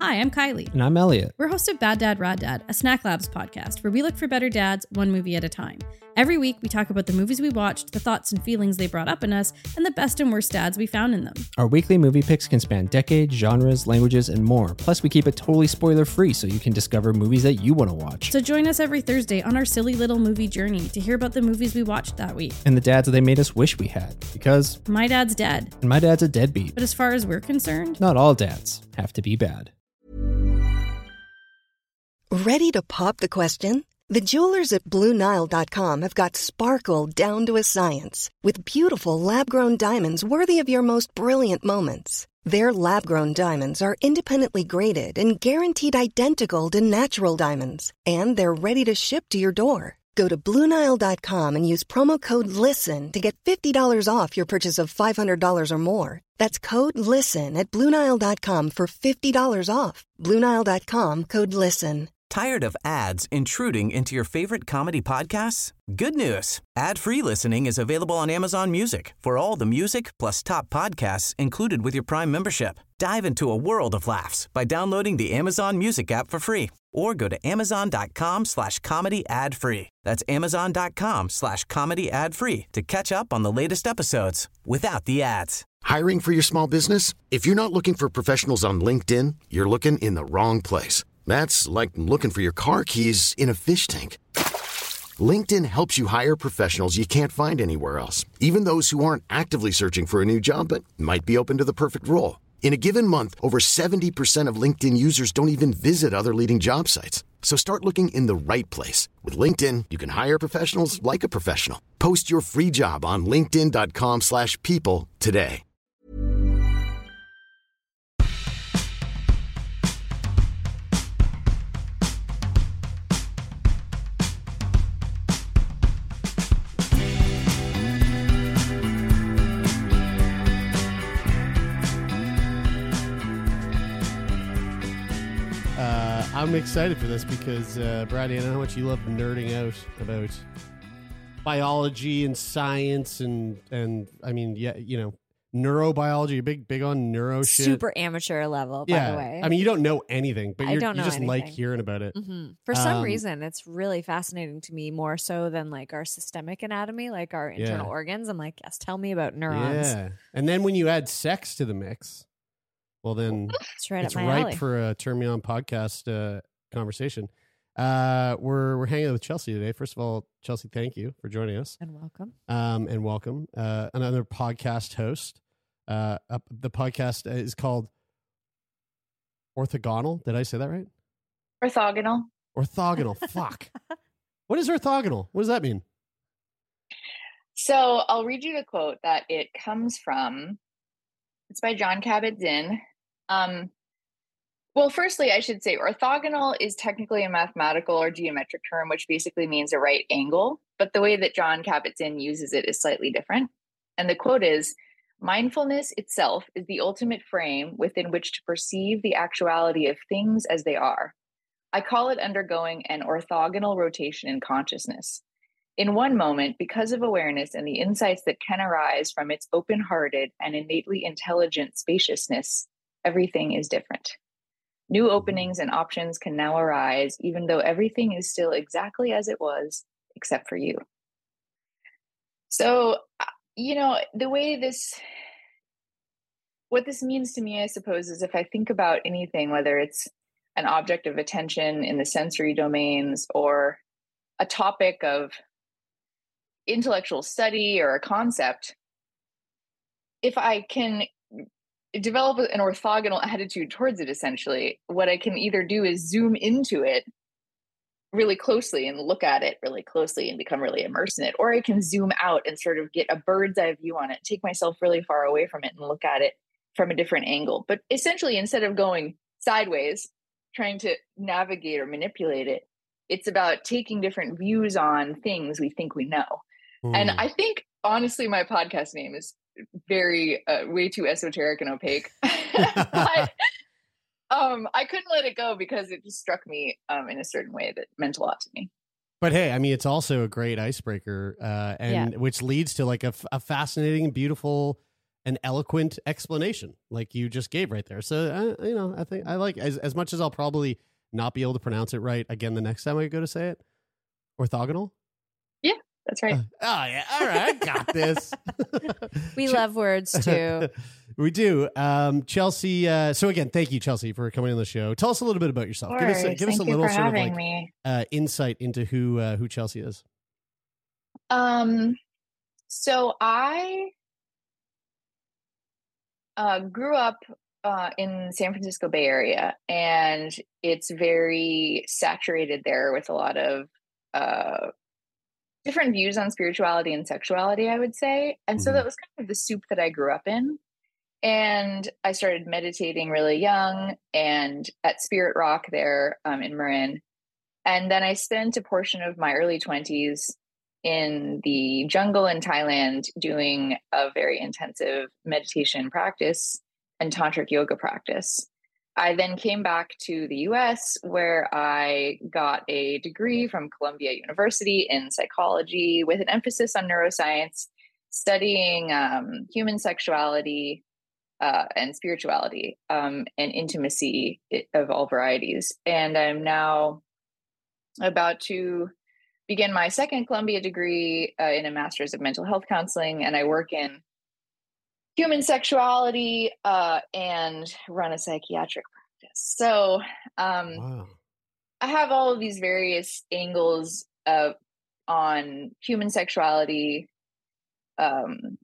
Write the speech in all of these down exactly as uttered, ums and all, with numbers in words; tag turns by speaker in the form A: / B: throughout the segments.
A: Hi, I'm Kylie.
B: And I'm Elliot.
A: We're hosts of Bad Dad, Rad Dad, a Snack Labs podcast where we look for better dads one movie at a time. Every week, we talk about the movies we watched, the thoughts and feelings they brought up in us, and the best and worst dads we found in them.
B: Our weekly movie picks can span decades, genres, languages, and more. Plus, we keep it totally spoiler-free so you can discover movies that you want to watch.
A: So join us every Thursday on our silly little movie journey to hear about the movies we watched that week.
B: And the dads that they made us wish we had. Because...
A: my dad's dead.
B: And my dad's a deadbeat.
A: But as far as we're concerned...
B: not all dads have to be bad.
C: Ready to pop the question? The jewelers at Blue Nile dot com have got sparkle down to a science with beautiful lab-grown diamonds worthy of your most brilliant moments. Their lab-grown diamonds are independently graded and guaranteed identical to natural diamonds, and they're ready to ship to your door. Go to Blue Nile dot com and use promo code LISTEN to get fifty dollars off your purchase of five hundred dollars or more. That's code LISTEN at Blue Nile dot com for fifty dollars off. Blue Nile dot com, code LISTEN.
D: Tired of ads intruding into your favorite comedy podcasts? Good news. Ad-free listening is available on Amazon Music for all the music plus top podcasts included with your Prime membership. Dive into a world of laughs by downloading the Amazon Music app for free or go to amazon.com slash comedy ad free. That's amazon.com slash comedy ad free to catch up on the latest episodes without the ads.
E: Hiring for your small business? If you're not looking for professionals on LinkedIn, you're looking in the wrong place. That's like looking for your car keys in a fish tank. LinkedIn helps you hire professionals you can't find anywhere else, even those who aren't actively searching for a new job but might be open to the perfect role. In a given month, over seventy percent of LinkedIn users don't even visit other leading job sites. So start looking in the right place. With LinkedIn, you can hire professionals like a professional. Post your free job on linkedin.com slash people today.
F: I'm excited for this because, uh, Brady, I know how much you love nerding out about biology and science and, and I mean, yeah, you know, neurobiology. You're big, big on neuro shit.
G: Super amateur level, by
F: yeah.
G: the way.
F: I mean, you don't know anything, but
G: I
F: you're,
G: don't know
F: you just
G: anything.
F: like hearing about it.
G: Mm-hmm. For some
F: um,
G: reason, it's really fascinating to me, more so than like our systemic anatomy, like our internal
F: Yeah.
G: organs. I'm like, yes, tell me about neurons.
F: Yeah. And then when you add sex to the mix, well, then
G: It's right
F: it's
G: up my
F: ripe
G: alley.
F: for a Turn Me On podcast uh, conversation. Uh, we're we're hanging out with Chelsea today. First of all, Chelsea, thank you for joining us.
G: And welcome.
F: Um, and welcome. Uh, another podcast host. Uh, uh, the podcast is called Orthogonal. Did I say that right?
H: Orthogonal.
F: Orthogonal. Fuck. What is orthogonal? What does that mean?
H: So I'll read you the quote that it comes from. It's by Jon Kabat-Zinn. Um, well, firstly, I should say orthogonal is technically a mathematical or geometric term, which basically means a right angle. But the way that Jon Kabat-Zinn uses it is slightly different. And the quote is, mindfulness itself is the ultimate frame within which to perceive the actuality of things as they are. I call it undergoing an orthogonal rotation in consciousness. In one moment, because of awareness and the insights that can arise from its open-hearted and innately intelligent spaciousness, everything is different. New openings and options can now arise, even though everything is still exactly as it was, except for you. So, you know, the way this, what this means to me, I suppose, is if I think about anything, whether it's an object of attention in the sensory domains or a topic of intellectual study or a concept, if I can develop an orthogonal attitude towards it, essentially, what I can either do is zoom into it really closely and look at it really closely and become really immersed in it, or I can zoom out and sort of get a bird's eye view on it, take myself really far away from it and look at it from a different angle. But essentially, instead of going sideways, trying to navigate or manipulate it, it's about taking different views on things we think we know. And I think, honestly, my podcast name is very, uh, way too esoteric and opaque. But um, I couldn't let it go because it just struck me um, in a certain way that meant a lot to me.
F: But hey, I mean, it's also a great icebreaker, uh, and
G: Yeah.
F: which leads to like a, f- a fascinating, beautiful, an eloquent explanation like you just gave right there. So, uh, you know, I think I like as, as much as I'll probably not be able to pronounce it right again the next time I go to say it. Orthogonal?
H: Yeah, that's right.
F: Uh, oh, yeah. All right. I got this.
G: We love words too.
F: We do. Um, Chelsea. Uh, so again, thank you, Chelsea, for coming on the show. Tell us a little bit about yourself.
H: Of
F: Give us, a,
H: course.
F: give us a
H: Thank you
F: little
H: for
F: sort of
H: having
F: like
H: me.
F: uh, insight into who uh, who Chelsea is.
H: Um, so I uh, grew up uh, in San Francisco Bay Area, and it's very saturated there with a lot of uh, different views on spirituality and sexuality, I would say. And so
F: Mhm.
H: that was kind of the soup that I grew up in. And I started meditating really young and at Spirit Rock there um, in Marin. And then I spent a portion of my early twenties in the jungle in Thailand doing a very intensive meditation practice and tantric yoga practice. I then came back to the U S where I got a degree from Columbia University in psychology with an emphasis on neuroscience, studying um, human sexuality uh, and spirituality um, and intimacy of all varieties. And I'm now about to begin my second Columbia degree uh, in a master's of mental health counseling, and I work in human sexuality uh, and run a psychiatric practice. So um,
F: Wow.
H: I have all of these various angles uh, on human sexuality, um,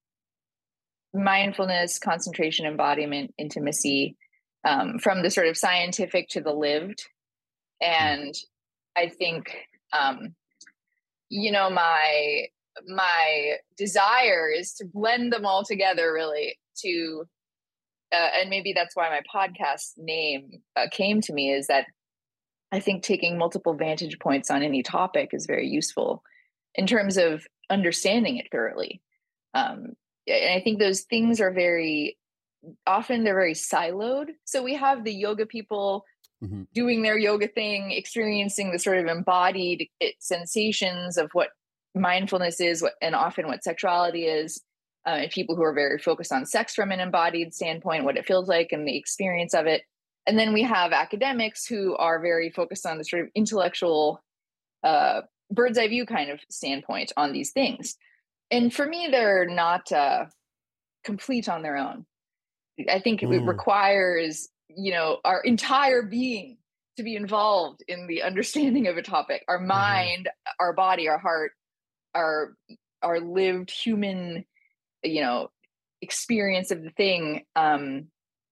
H: mindfulness, concentration, embodiment, intimacy, um, from the sort of scientific to the lived. And I think, um, you know, my my desire is to blend them all together, really, to, uh, and maybe that's why my podcast name uh, came to me, is that I think taking multiple vantage points on any topic is very useful in terms of understanding it thoroughly. Um, and I think those things are very, often they're very siloed. So we have the yoga people mm-hmm. doing their yoga thing, experiencing the sort of embodied sensations of what mindfulness is, what, and often what sexuality is, uh, and people who are very focused on sex from an embodied standpoint, what it feels like and the experience of it. And then we have academics who are very focused on the sort of intellectual uh, bird's eye view kind of standpoint on these things. And for me, they're not uh, complete on their own. I think mm. it requires, you know, our entire being to be involved in the understanding of a topic, our mind, mm-hmm. our body, our heart, our our lived human, you know, experience of the thing, um,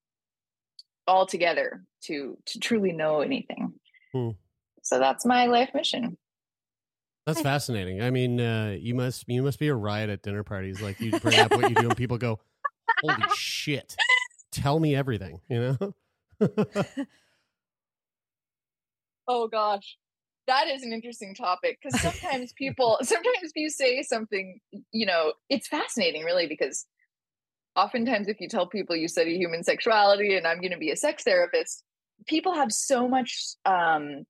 H: all together to to truly know anything. Hmm. So that's my life mission.
F: That's fascinating. I mean, uh, you must you must be a riot at dinner parties. Like you bring up what you do, and people go, "Holy shit! Tell me everything." You know.
H: Oh gosh. That is an interesting topic, because sometimes people, sometimes you say something, you know, it's fascinating really, because oftentimes if you tell people you study human sexuality and I'm going to be a sex therapist, people have so much um,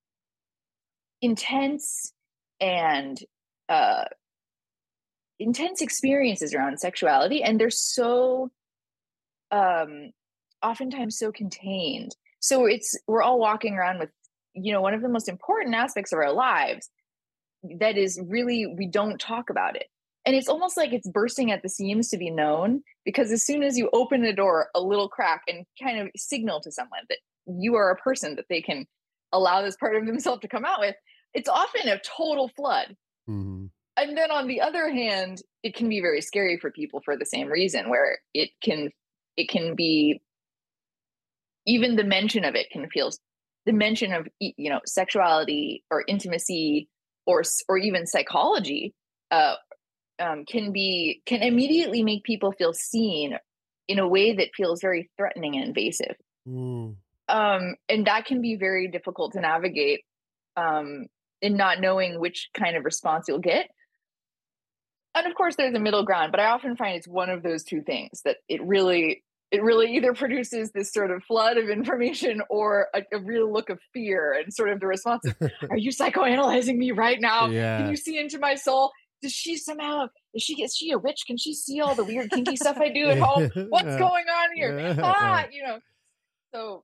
H: intense and uh, intense experiences around sexuality. And they're so um, oftentimes so contained. So it's, we're all walking around with, you know, one of the most important aspects of our lives that is really, we don't talk about it. And it's almost like it's bursting at the seams to be known, because as soon as you open the door a little crack and kind of signal to someone that you are a person that they can allow this part of themselves to come out with, it's often a total flood. Mm-hmm. And then on the other hand, it can be very scary for people for the same reason, where it can, it can be, even the mention of it can feel, the mention of, you know, sexuality or intimacy or or even psychology uh, um, can be can immediately make people feel seen in a way that feels very threatening and invasive. Mm. Um, and that can be very difficult to navigate um, in not knowing which kind of response you'll get. And of course, there's a middle ground, but I often find it's one of those two things that it really. It really either produces this sort of flood of information or a, a real look of fear and sort of the response of, are you psychoanalyzing me right now? Yeah. Can you see into my soul? Does she somehow is she is she a witch? Can she see all the weird kinky stuff I do at home? What's going on here? Ah, you know. So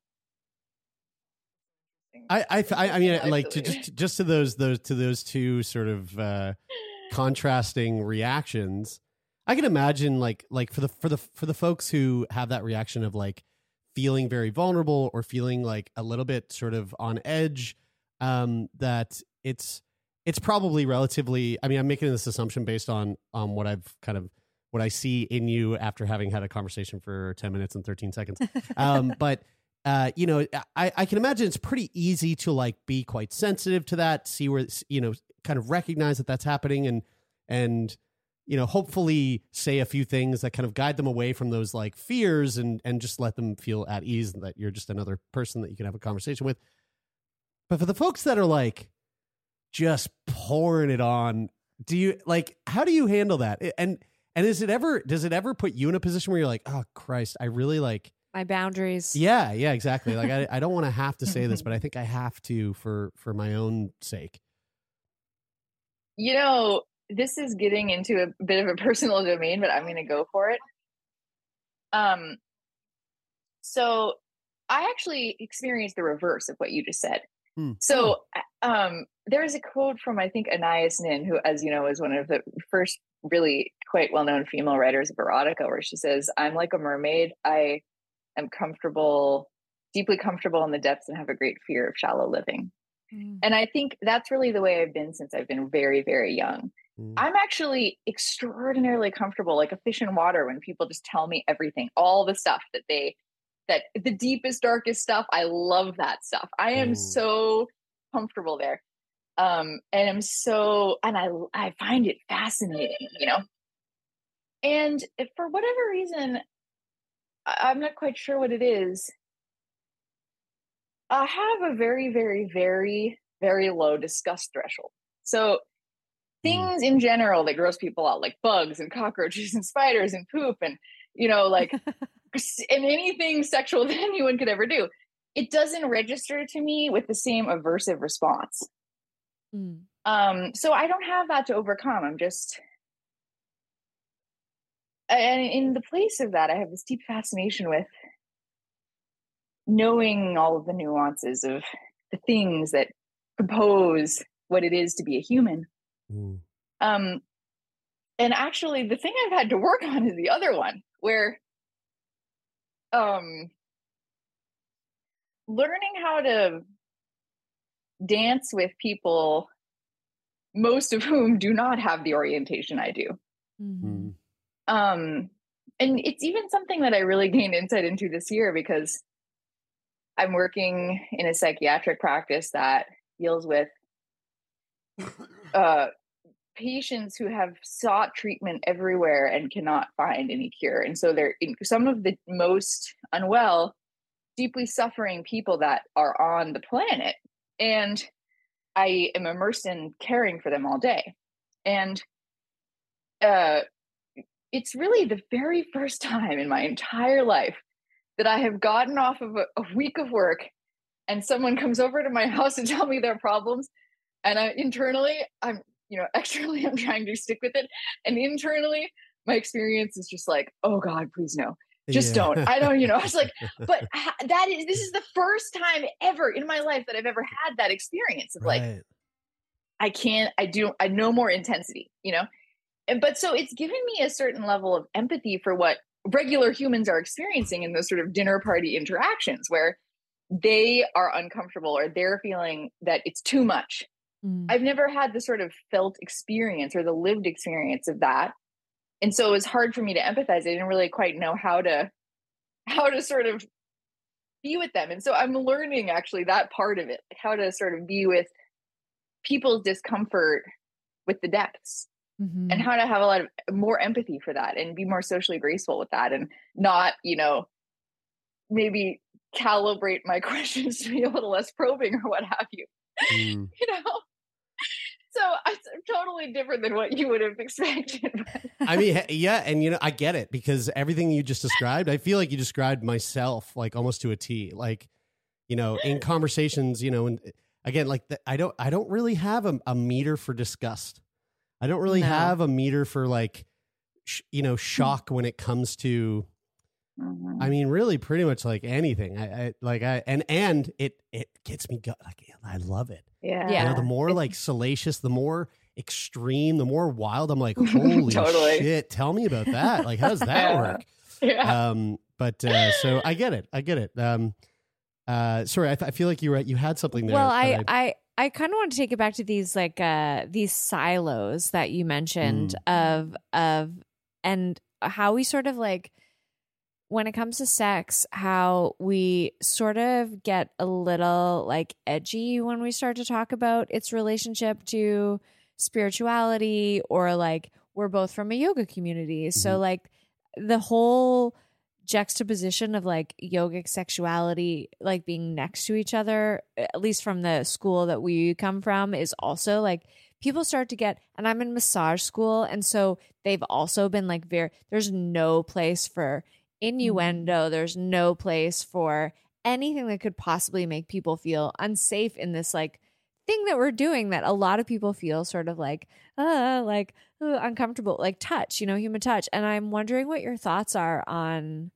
F: I I I, I mean like to just just to those those to those two sort of uh, contrasting reactions. I can imagine like like for the for the for the folks who have that reaction of like feeling very vulnerable or feeling like a little bit sort of on edge, um, that it's it's probably relatively. I mean, I'm making this assumption based on on what I've kind of what I see in you after having had a conversation for ten minutes and thirteen seconds. Um, but uh, you know, I I can imagine it's pretty easy to like be quite sensitive to that, see where you know, kind of recognize that that's happening, and and. you know, hopefully say a few things that kind of guide them away from those like fears and, and just let them feel at ease and that you're just another person that you can have a conversation with. But for the folks that are like just pouring it on, do you like, how do you handle that? And, and is it ever, does it ever put you in a position where you're like, oh Christ, I really like
G: my boundaries.
F: Yeah. Yeah, exactly. Like, I, I don't want to have to say this, but I think I have to for, for my own sake.
H: You know, this is getting into a bit of a personal domain, but I'm going to go for it. Um, so I actually experienced the reverse of what you just said. Hmm. So um, there's a quote from, I think, Anais Nin, who, as you know, is one of the first really quite well-known female writers of erotica, where she says, I'm like a mermaid. I am comfortable, deeply comfortable in the depths and have a great fear of shallow living. Hmm. And I think that's really the way I've been since I've been very, very young. I'm actually extraordinarily comfortable, like a fish in water, when people just tell me everything, all the stuff that they, that the deepest, darkest stuff. I love that stuff. I am mm. so comfortable there. Um, and I'm so, and I, I find it fascinating, you know, and if for whatever reason, I'm not quite sure what it is. I have a very, very, very, very low disgust threshold. So things in general that gross people out, like bugs and cockroaches and spiders and poop and, you know, like, and anything sexual that anyone could ever do, it doesn't register to me with the same aversive response. Mm. Um, so I don't have that to overcome. I'm just, and in the place of that, I have this deep fascination with knowing all of the nuances of the things that compose what it is to be a human. Mm. Um, and actually the thing I've had to work on is the other one, where, um, learning how to dance with people, most of whom do not have the orientation I do. Mm-hmm. Um, and it's even something that I really gained insight into this year, because I'm working in a psychiatric practice that deals with uh, patients who have sought treatment everywhere and cannot find any cure. And so they're in some of the most unwell, deeply suffering people that are on the planet. And I am immersed in caring for them all day. And uh, it's really the very first time in my entire life that I have gotten off of a, a week of work and someone comes over to my house to tell me their problems. And I internally, I'm, you know, externally, I'm trying to stick with it. And internally, my experience is just like, oh God, please no, just yeah. don't. I don't, you know, I was like, but that is, this is the first time ever in my life that I've ever had that experience of right. like, I can't, I do, I no more intensity, you know? And, but so it's given me a certain level of empathy for what regular humans are experiencing in those sort of dinner party interactions where they are uncomfortable or they're feeling that it's too much. Mm. I've never had the sort of felt experience or the lived experience of that. And so it was hard for me to empathize. I didn't really quite know how to, how to sort of be with them. And so I'm learning actually that part of it, how to sort of be with people's discomfort with the depths. Mm-hmm. And how to have a lot of more empathy for that and be more socially graceful with that and not, you know, maybe calibrate my questions to be a little less probing or what have you, mm. you know? So I'm totally different than what you would have expected.
F: I mean, yeah. And, you know, I get it because everything you just described, I feel like you described myself like almost to a T, like, you know, in conversations, you know, and again, like the, I don't, I don't really have a, a meter for disgust. I don't really
G: No.
F: have a meter for like, sh- you know, shock when it comes to,
H: Mhm.
F: I mean, really pretty much like anything. I, I like, I, and, and it, it gets me, go- like, I love it.
H: Yeah.
G: Yeah.
F: You know, the more like salacious, the more extreme, the more wild. I'm like, holy
H: Totally.
F: shit. Tell me about that. Like, how does that
H: Yeah.
F: work?
H: Yeah.
F: Um, but, uh, so I get it. I get it. Um, uh, sorry. I, th- I feel like you were, you had something there.
G: Well,
F: that
G: I, I, I kind of want to take it back to these like uh these silos that you mentioned of of and how we sort of like when it comes to sex, how we sort of get a little like edgy when we start to talk about its relationship to spirituality, or like we're both from a yoga community. So
F: Mhm.
G: like the whole juxtaposition of like yogic sexuality like being next to each other, at least from the school that we come from, is also like people start to get, and I'm in massage school, and so they've also been like very, there's no place for innuendo, there's no place for anything that could possibly make people feel unsafe in this like thing that we're doing that a lot of people feel sort of like uh like uh, uncomfortable, like touch, you know, human touch. And I'm wondering what your thoughts are on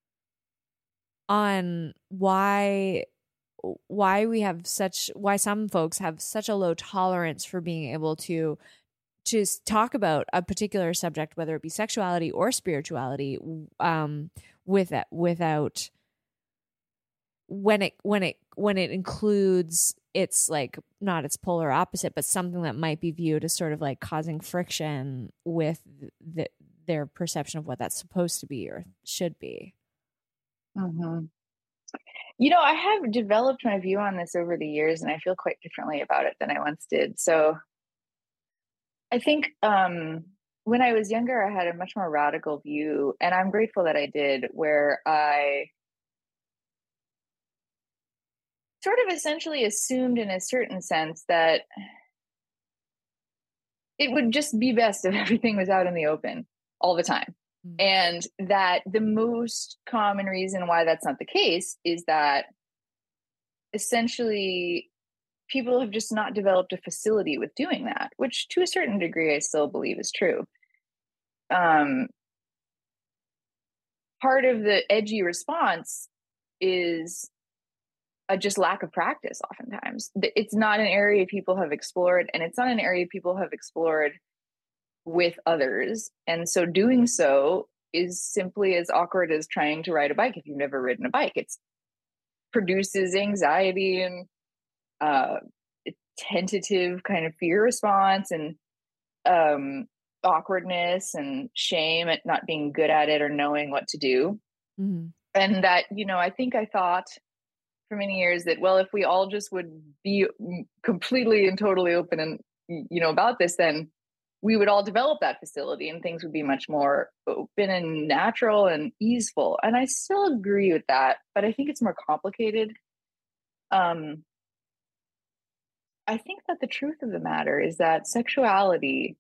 G: on why why we have such why some folks have such a low tolerance for being able to to s- talk about a particular subject, whether it be sexuality or spirituality, um with it without when it when it when it includes it's like not its polar opposite, but something that might be viewed as sort of like causing friction with the, their perception of what that's supposed to be or should be.
H: Mhm. You know, I have developed my view on this over the years, and I feel quite differently about it than I once did. So I think um, when I was younger, I had a much more radical view, and I'm grateful that I did, where I sort of essentially assumed in a certain sense that it would just be best if everything was out in the open all the time.
G: Mm.
H: And that the most common reason why that's not the case is that essentially people have just not developed a facility with doing that, which to a certain degree I still believe is true. Um, part of the edgy response is a just lack of practice oftentimes. It's not an area people have explored, and it's not an area people have explored with others. And so doing so is simply as awkward as trying to ride a bike if you've never ridden a bike. It produces anxiety and uh, tentative kind of fear response, and um, awkwardness and shame at not being good at it or knowing what to do.
G: Mm-hmm.
H: And that, you know, I think I thought for many years that, well, if we all just would be completely and totally open and, you know, about this, then we would all develop that facility and things would be much more open and natural and easeful. And I still agree with that, but I think it's more complicated. Um, I think that the truth of the matter is that sexuality,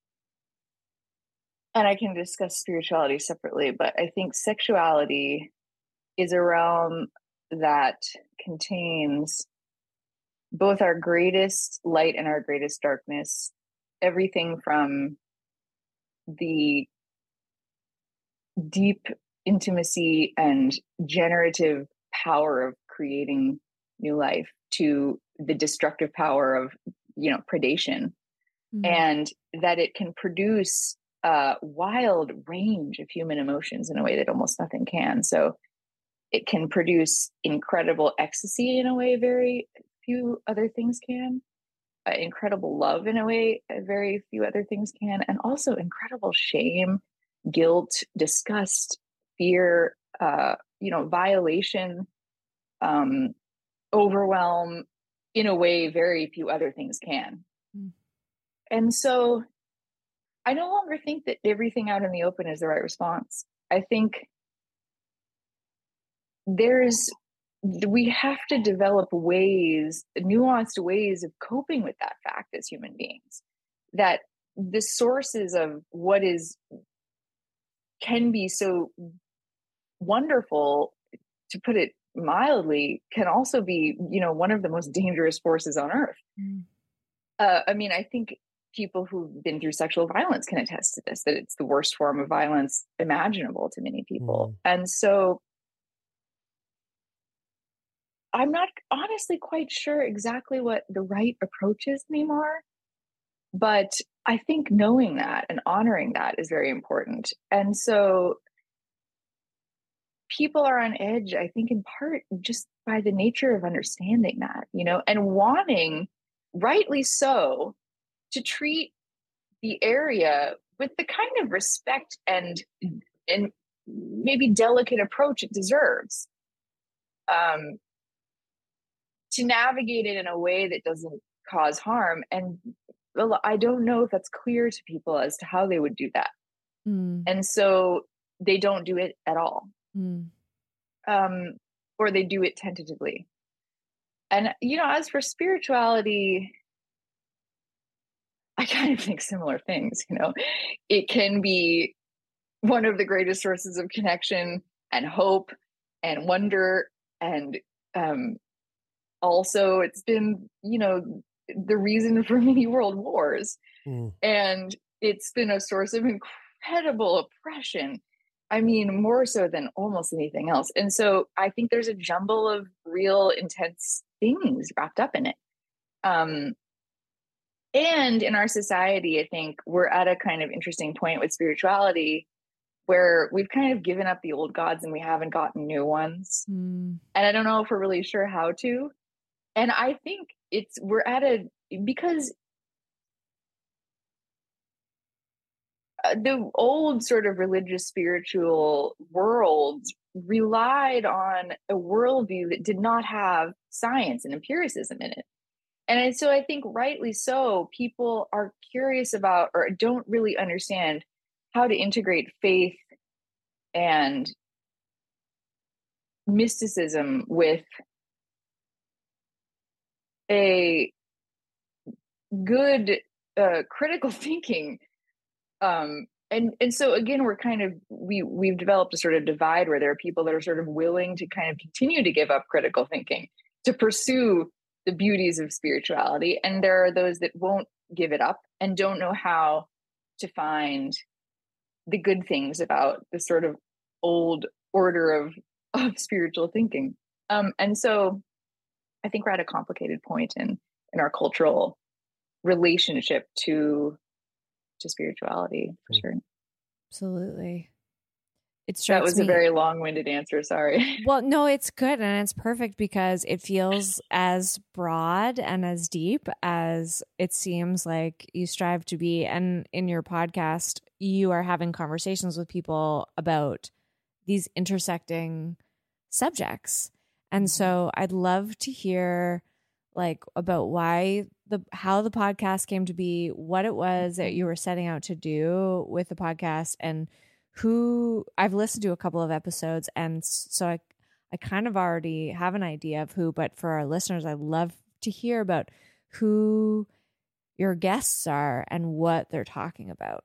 H: and I can discuss spirituality separately, but I think sexuality is a realm that contains both our greatest light and our greatest darkness, everything from the deep intimacy and generative power of creating new life to the destructive power of, you know, predation.
G: Mm-hmm.
H: And that it can produce a wild range of human emotions in a way that almost nothing can. So it can produce incredible ecstasy in a way very few other things can, uh, incredible love in a way very few other things can, and also incredible shame, guilt, disgust, fear, uh, you know, violation, um, overwhelm in a way very few other things can.
G: Mm.
H: And so I no longer think that everything out in the open is the right response. I think there's, we have to develop ways, nuanced ways of coping with that fact as human beings, that the sources of what is, can be so wonderful, to put it mildly, can also be, you know, one of the most dangerous forces on earth.
G: Mm.
H: Uh, I mean, I think people who've been through sexual violence can attest to this, that it's the worst form of violence imaginable to many people. Mm. And so I'm not honestly quite sure exactly what the right approach is anymore. But I think knowing that and honoring that is very important. And so people are on edge, I think, in part just by the nature of understanding that, you know, and wanting, rightly so, to treat the area with the kind of respect and and maybe delicate approach it deserves. Um, to navigate it in a way that doesn't cause harm. And I don't know if that's clear to people as to how they would do that. Mm. And so they don't do it at all. Mm. Um, or they do it tentatively. And, you know, as for spirituality, I kind of think similar things, you know, it can be one of the greatest sources of connection and hope and wonder. And um, also it's been, you know, the reason for many world wars. Mm. And it's been a source of incredible oppression. I mean, more so than almost anything else. And so I think there's a jumble of real intense things wrapped up in it. Um, and in our society, I think we're at a kind of interesting point with spirituality where we've kind of given up the old gods and we haven't gotten new ones. Mm. And I don't know if we're really sure how to. And I think it's, we're at a, because the old sort of religious spiritual world relied on a worldview that did not have science and empiricism in it. And so I think rightly so, people are curious about or don't really understand how to integrate faith and mysticism with a good uh, critical thinking. Um, and, and so again, we're kind of, we, we've developed a sort of divide where there are people that are sort of willing to kind of continue to give up critical thinking to pursue the beauties of spirituality. And there are those that won't give it up and don't know how to find the good things about the sort of old order of, of spiritual thinking. Um, and so I think we're at a complicated point in, in our cultural relationship to to spirituality, for sure.
G: Absolutely. It
H: that was
G: me.
H: a very long-winded answer. Sorry.
G: Well, no, it's good. And it's perfect because it feels as broad and as deep as it seems like you strive to be. And in your podcast, you are having conversations with people about these intersecting subjects. And so I'd love to hear like about why the how the podcast came to be, what it was that you were setting out to do with the podcast, and who I've listened to a couple of episodes, and so I I kind of already have an idea of who, but for our listeners, I'd love to hear about who your guests are and what they're talking about.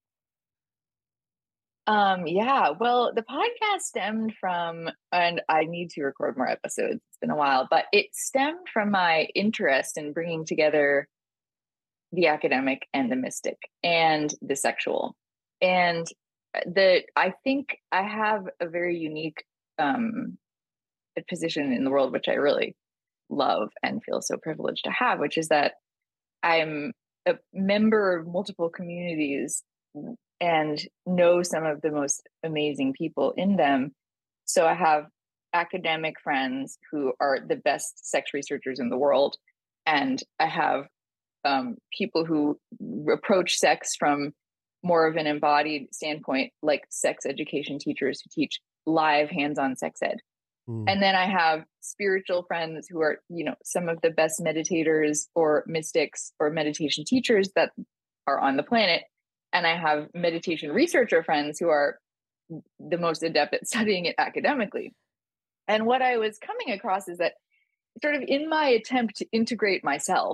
H: Um, yeah, well, the podcast stemmed from, and I need to record more episodes. It's been a while, but it stemmed from my interest in bringing together the academic and the mystic and the sexual. And the, I think I have a very unique um, position in the world, which I really love and feel so privileged to have, which is that I'm a member of multiple communities and know some of the most amazing people in them. So I have academic friends who are the best sex researchers in the world. And I have um, people who approach sex from more of an embodied standpoint, like sex education teachers who teach live hands-on sex ed. Mm. And then I have spiritual friends who are, you know, some of the best meditators or mystics or meditation teachers that are on the planet. And I have meditation researcher friends who are the most adept at studying it academically. And what I was coming across is that sort of in my attempt to integrate myself,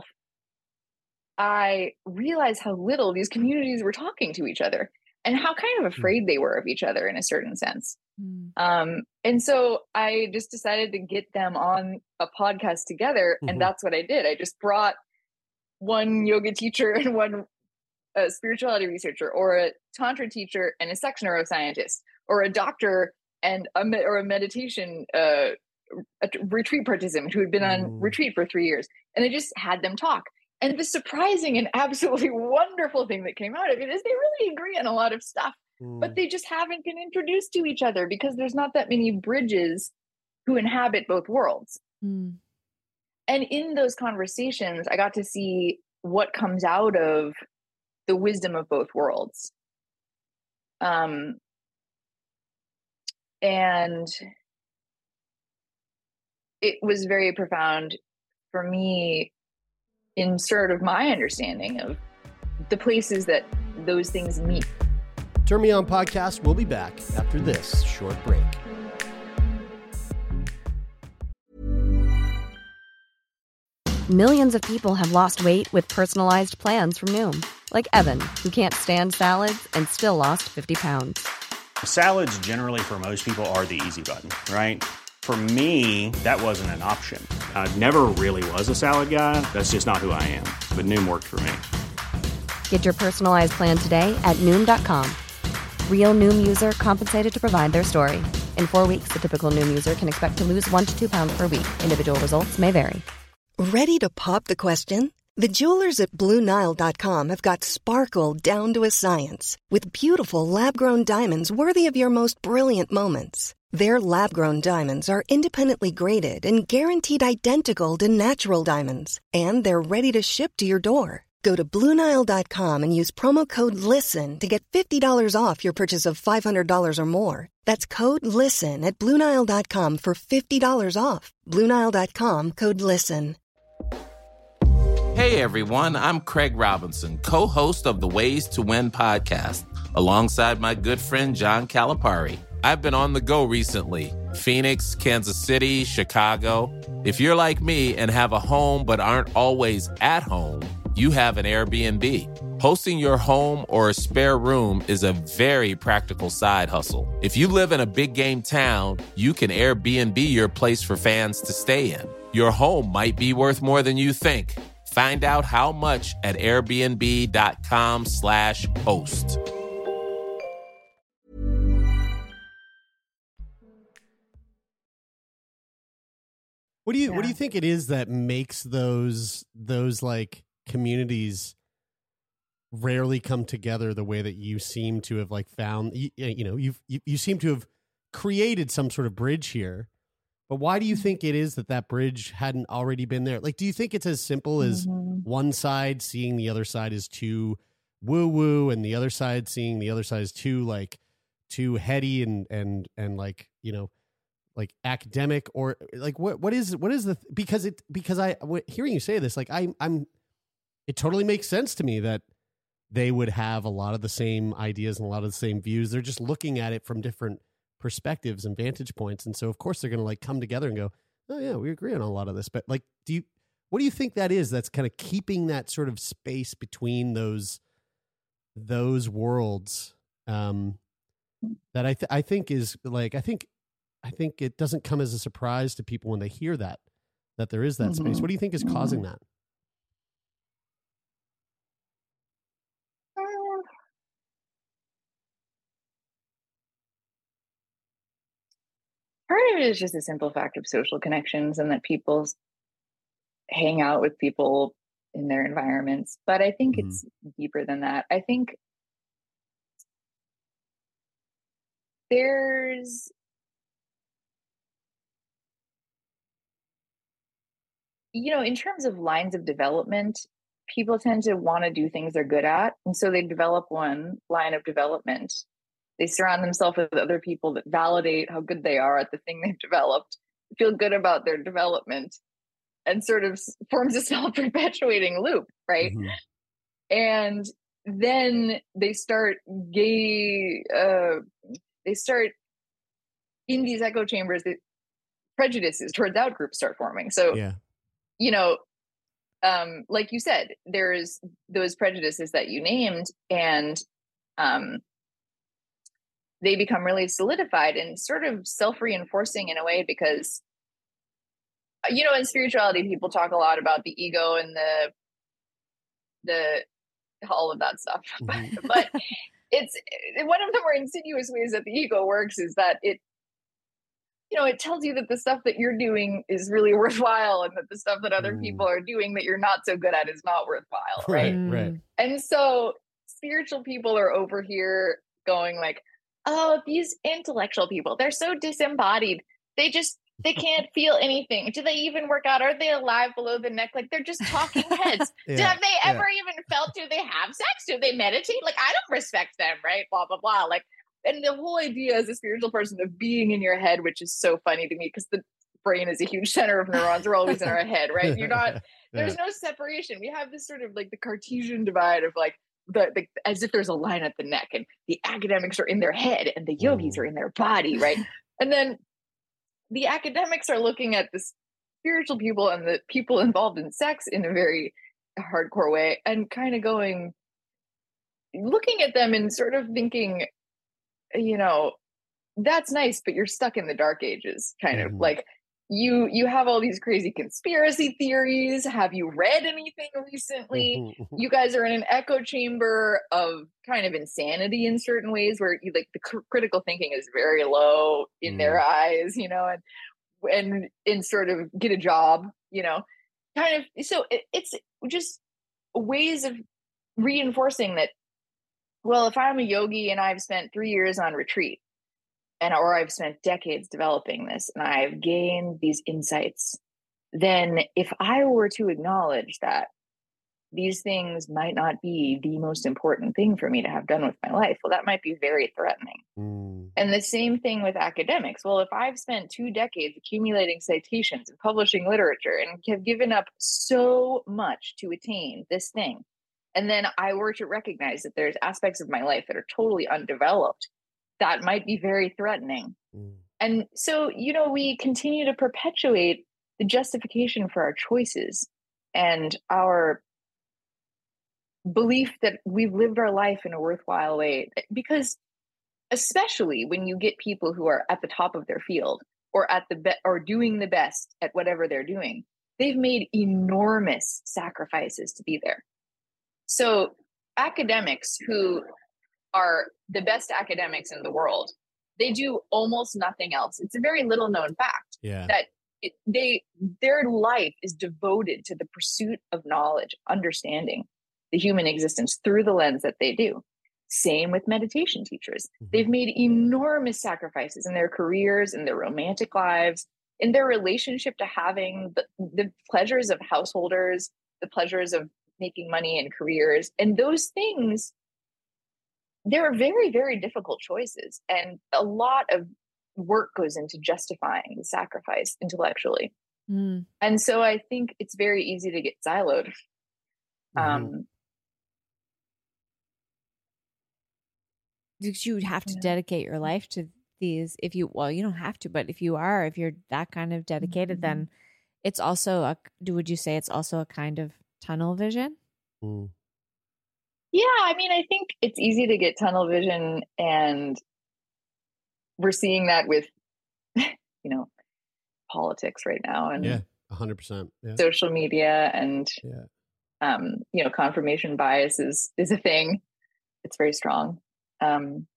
H: I realized how little these communities were talking to each other and how kind of afraid they were of each other in a certain sense. Mm. Um, and so I just decided to get them on a podcast together. Mm-hmm. And that's what I did. I just brought one yoga teacher and one a spirituality researcher, or a tantra teacher and a sex neuroscientist, or a doctor and a me- or a meditation uh, a retreat participant who had been on
F: Mm.
H: retreat for three years, and they just had them talk. And the surprising and absolutely wonderful thing that came out of it is they really agree on a lot of stuff,
F: Mm.
H: but they just haven't been introduced to each other because there's not that many bridges who inhabit both worlds.
G: Mm.
H: And in those conversations, I got to see what comes out of the wisdom of both worlds. Um, and it was very profound for me in sort of my understanding of the places that those things meet.
F: Turn Me On Podcast will be back after this short break.
I: Millions of people have lost weight with personalized plans from Noom. Like Evan, who can't stand salads and still lost fifty pounds.
J: Salads generally for most people are the easy button, right? For me, that wasn't an option. I never really was a salad guy. That's just not who I am. But Noom worked for me.
I: Get your personalized plan today at Noom dot com. Real Noom user compensated to provide their story. In four weeks, the typical Noom user can expect to lose one to two pounds per week. Individual results may vary.
C: Ready to pop the question? The jewelers at Blue Nile dot com have got sparkle down to a science with beautiful lab-grown diamonds worthy of your most brilliant moments. Their lab-grown diamonds are independently graded and guaranteed identical to natural diamonds, and they're ready to ship to your door. Go to Blue Nile dot com and use promo code LISTEN to get fifty dollars off your purchase of five hundred dollars or more. That's code LISTEN at Blue Nile dot com for fifty dollars off. Blue Nile dot com, code LISTEN.
K: Hey everyone, I'm Craig Robinson, co-host of the Ways to Win podcast, alongside my good friend John Calipari. I've been on the go recently. Phoenix, Kansas City, Chicago. If you're like me and have a home but aren't always at home, you have an Airbnb. Hosting your home or a spare room is a very practical side hustle. If you live in a big game town, you can Airbnb your place for fans to stay in. Your home might be worth more than you think. Find out how much at airbnb.com slash host.
F: What do you
H: Yeah.
F: what do you think it is that makes those those like communities rarely come together the way that you seem to have like found you, you know you've you, you seem to have created some sort of bridge here, but why do you think it is that that bridge hadn't already been there? Like, do you think it's as simple as
H: Mm-hmm.
F: one side seeing the other side as too woo woo and the other side seeing the other side as too like too heady and and and like, you know, like academic, or like what what is what is the because it because I hearing you say this, like I I'm it totally makes sense to me that they would have a lot of the same ideas and a lot of the same views. They're just looking at it from different perspectives and vantage points, and so of course they're going to like come together and go, oh yeah, we agree on a lot of this. But like, do you what do you think that is that's kind of keeping that sort of space between those those worlds um that I th- I think is like I think I think it doesn't come as a surprise to people when they hear that that there is that
H: Mm-hmm.
F: space. What do you think is causing that?
H: Uh, Part of it is just a simple fact of social connections and that people s- hang out with people in their environments. But I think
F: Mhm.
H: it's deeper than that. I think there's you know, in terms of lines of development, people tend to want to do things they're good at. And so they develop one line of development. They surround themselves with other people that validate how good they are at the thing they've developed, feel good about their development, and sort of s- forms a self-perpetuating loop, right?
F: Mhm.
H: And then they start gay, uh, they start in these echo chambers that prejudices towards out groups start forming. So,
F: Yeah.
H: you know, um, like you said, there's those prejudices that you named, and um, they become really solidified and sort of self-reinforcing in a way because, you know, in spirituality, people talk a lot about the ego and the the all of that stuff.
F: Mhm.
H: But it's one of the more insidious ways that the ego works is that it, you know, it tells you that the stuff that you're doing is really worthwhile and that the stuff that other
F: Mm.
H: people are doing that you're not so good at is not worthwhile, right?
F: Right, right.
H: And so spiritual people are over here going like, oh, these intellectual people, they're so disembodied. They just, they can't feel anything. Do they even work out? Are they alive below the neck? Like they're just talking heads.
F: Yeah,
H: Have they
F: yeah.
H: ever even felt, do they have sex? Do they meditate? Like, I don't respect them, right? Blah, blah, blah. Like, and the whole idea as a spiritual person of being in your head, which is so funny to me because the brain is a huge center of neurons. We're always in our head, right? You're not, there's no separation. We have this sort of like the Cartesian divide of like, the, the as if there's a line at the neck and the academics are in their head and the yogis are in their body, right? And then the academics are looking at the spiritual people and the people involved in sex in a very hardcore way and kind of going, looking at them and sort of thinking, you know, that's nice, but you're stuck in the dark ages, kind of
F: Mhm.
H: like you you have all these crazy conspiracy theories. Have you read anything recently?
F: Mhm, mhm.
H: You guys are in an echo chamber of kind of insanity in certain ways where you like the cr- critical thinking is very low in their eyes, you know, and and and sort of get a job, you know, kind of. So it, it's just ways of reinforcing that, well, if I'm a yogi and I've spent three years on retreat and or I've spent decades developing this and I've gained these insights, then if I were to acknowledge that these things might not be the most important thing for me to have done with my life, well, that might be very threatening.
F: Mm.
H: And the same thing with academics. Well, if I've spent two decades accumulating citations and publishing literature and have given up so much to attain this thing, and then I were to recognize that there's aspects of my life that are totally undeveloped, that might be very threatening.
F: Mm.
H: And so, you know, we continue to perpetuate the justification for our choices and our belief that we've lived our life in a worthwhile way. Because especially when you get people who are at the top of their field or at the be- or doing the best at whatever they're doing, they've made enormous sacrifices to be there. So academics who are the best academics in the world, they do almost nothing else. It's a very little known fact
F: Yeah.
H: that it, they their life is devoted to the pursuit of knowledge, understanding the human existence through the lens that they do. Same with meditation teachers.
F: Mhm.
H: They've made enormous sacrifices in their careers, in their romantic lives, in their relationship to having the, the pleasures of householders, the pleasures of making money and careers. And those things, they're very, very difficult choices. And a lot of work goes into justifying the sacrifice intellectually.
G: Mm.
H: And so I think it's very easy to get siloed.
F: Mhm.
H: Um,
G: Because you would have to
H: Yeah.
G: dedicate your life to these. If you, well, you don't have to, but if you are, if you're that kind of dedicated,
H: Mhm.
G: then it's also a, do, would you say it's also a kind of tunnel vision?
F: Mm.
H: Yeah, I mean, I think it's easy to get tunnel vision, and we're seeing that with, you know, politics right now and
F: Yeah, a hundred percent. Yeah.
H: social media, and
F: Yeah.
H: um, you know, confirmation bias is is a thing. It's very strong. Um,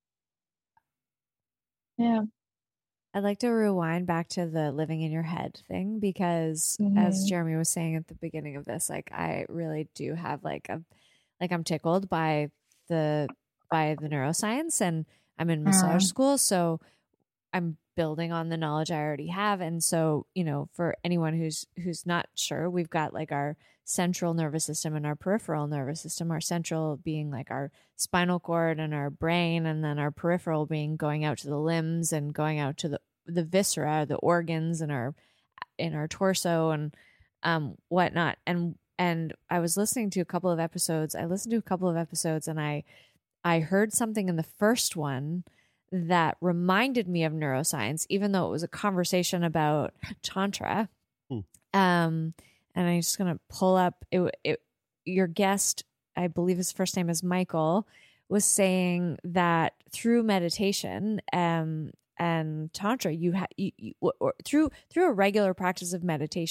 H: yeah.
G: I'd like to rewind back to the living in your head thing because as
H: Mhm.
G: Jeremy was saying at the beginning of this, like I really do have like a like I'm tickled by the by the neuroscience, and I'm in massage
H: Mhm.
G: school, so I'm building on the knowledge I already have. And so, you know, for anyone who's who's not sure, we've got like our central nervous system and our peripheral nervous system, our central being like our spinal cord and our brain, and then our peripheral being going out to the limbs and going out to the the viscera, the organs in our in our torso and um whatnot. And and I was listening to a couple of episodes. I listened to a couple of episodes and I I heard something in the first one that reminded me of neuroscience, even though it was a conversation about Tantra.
F: Hmm.
G: Um, and I'm just going to pull up it, it. Your guest, I believe his first name is Michael, was saying that through meditation um, and Tantra, you have you, you, or through through a regular practice of meditation, you might notice that you are uh,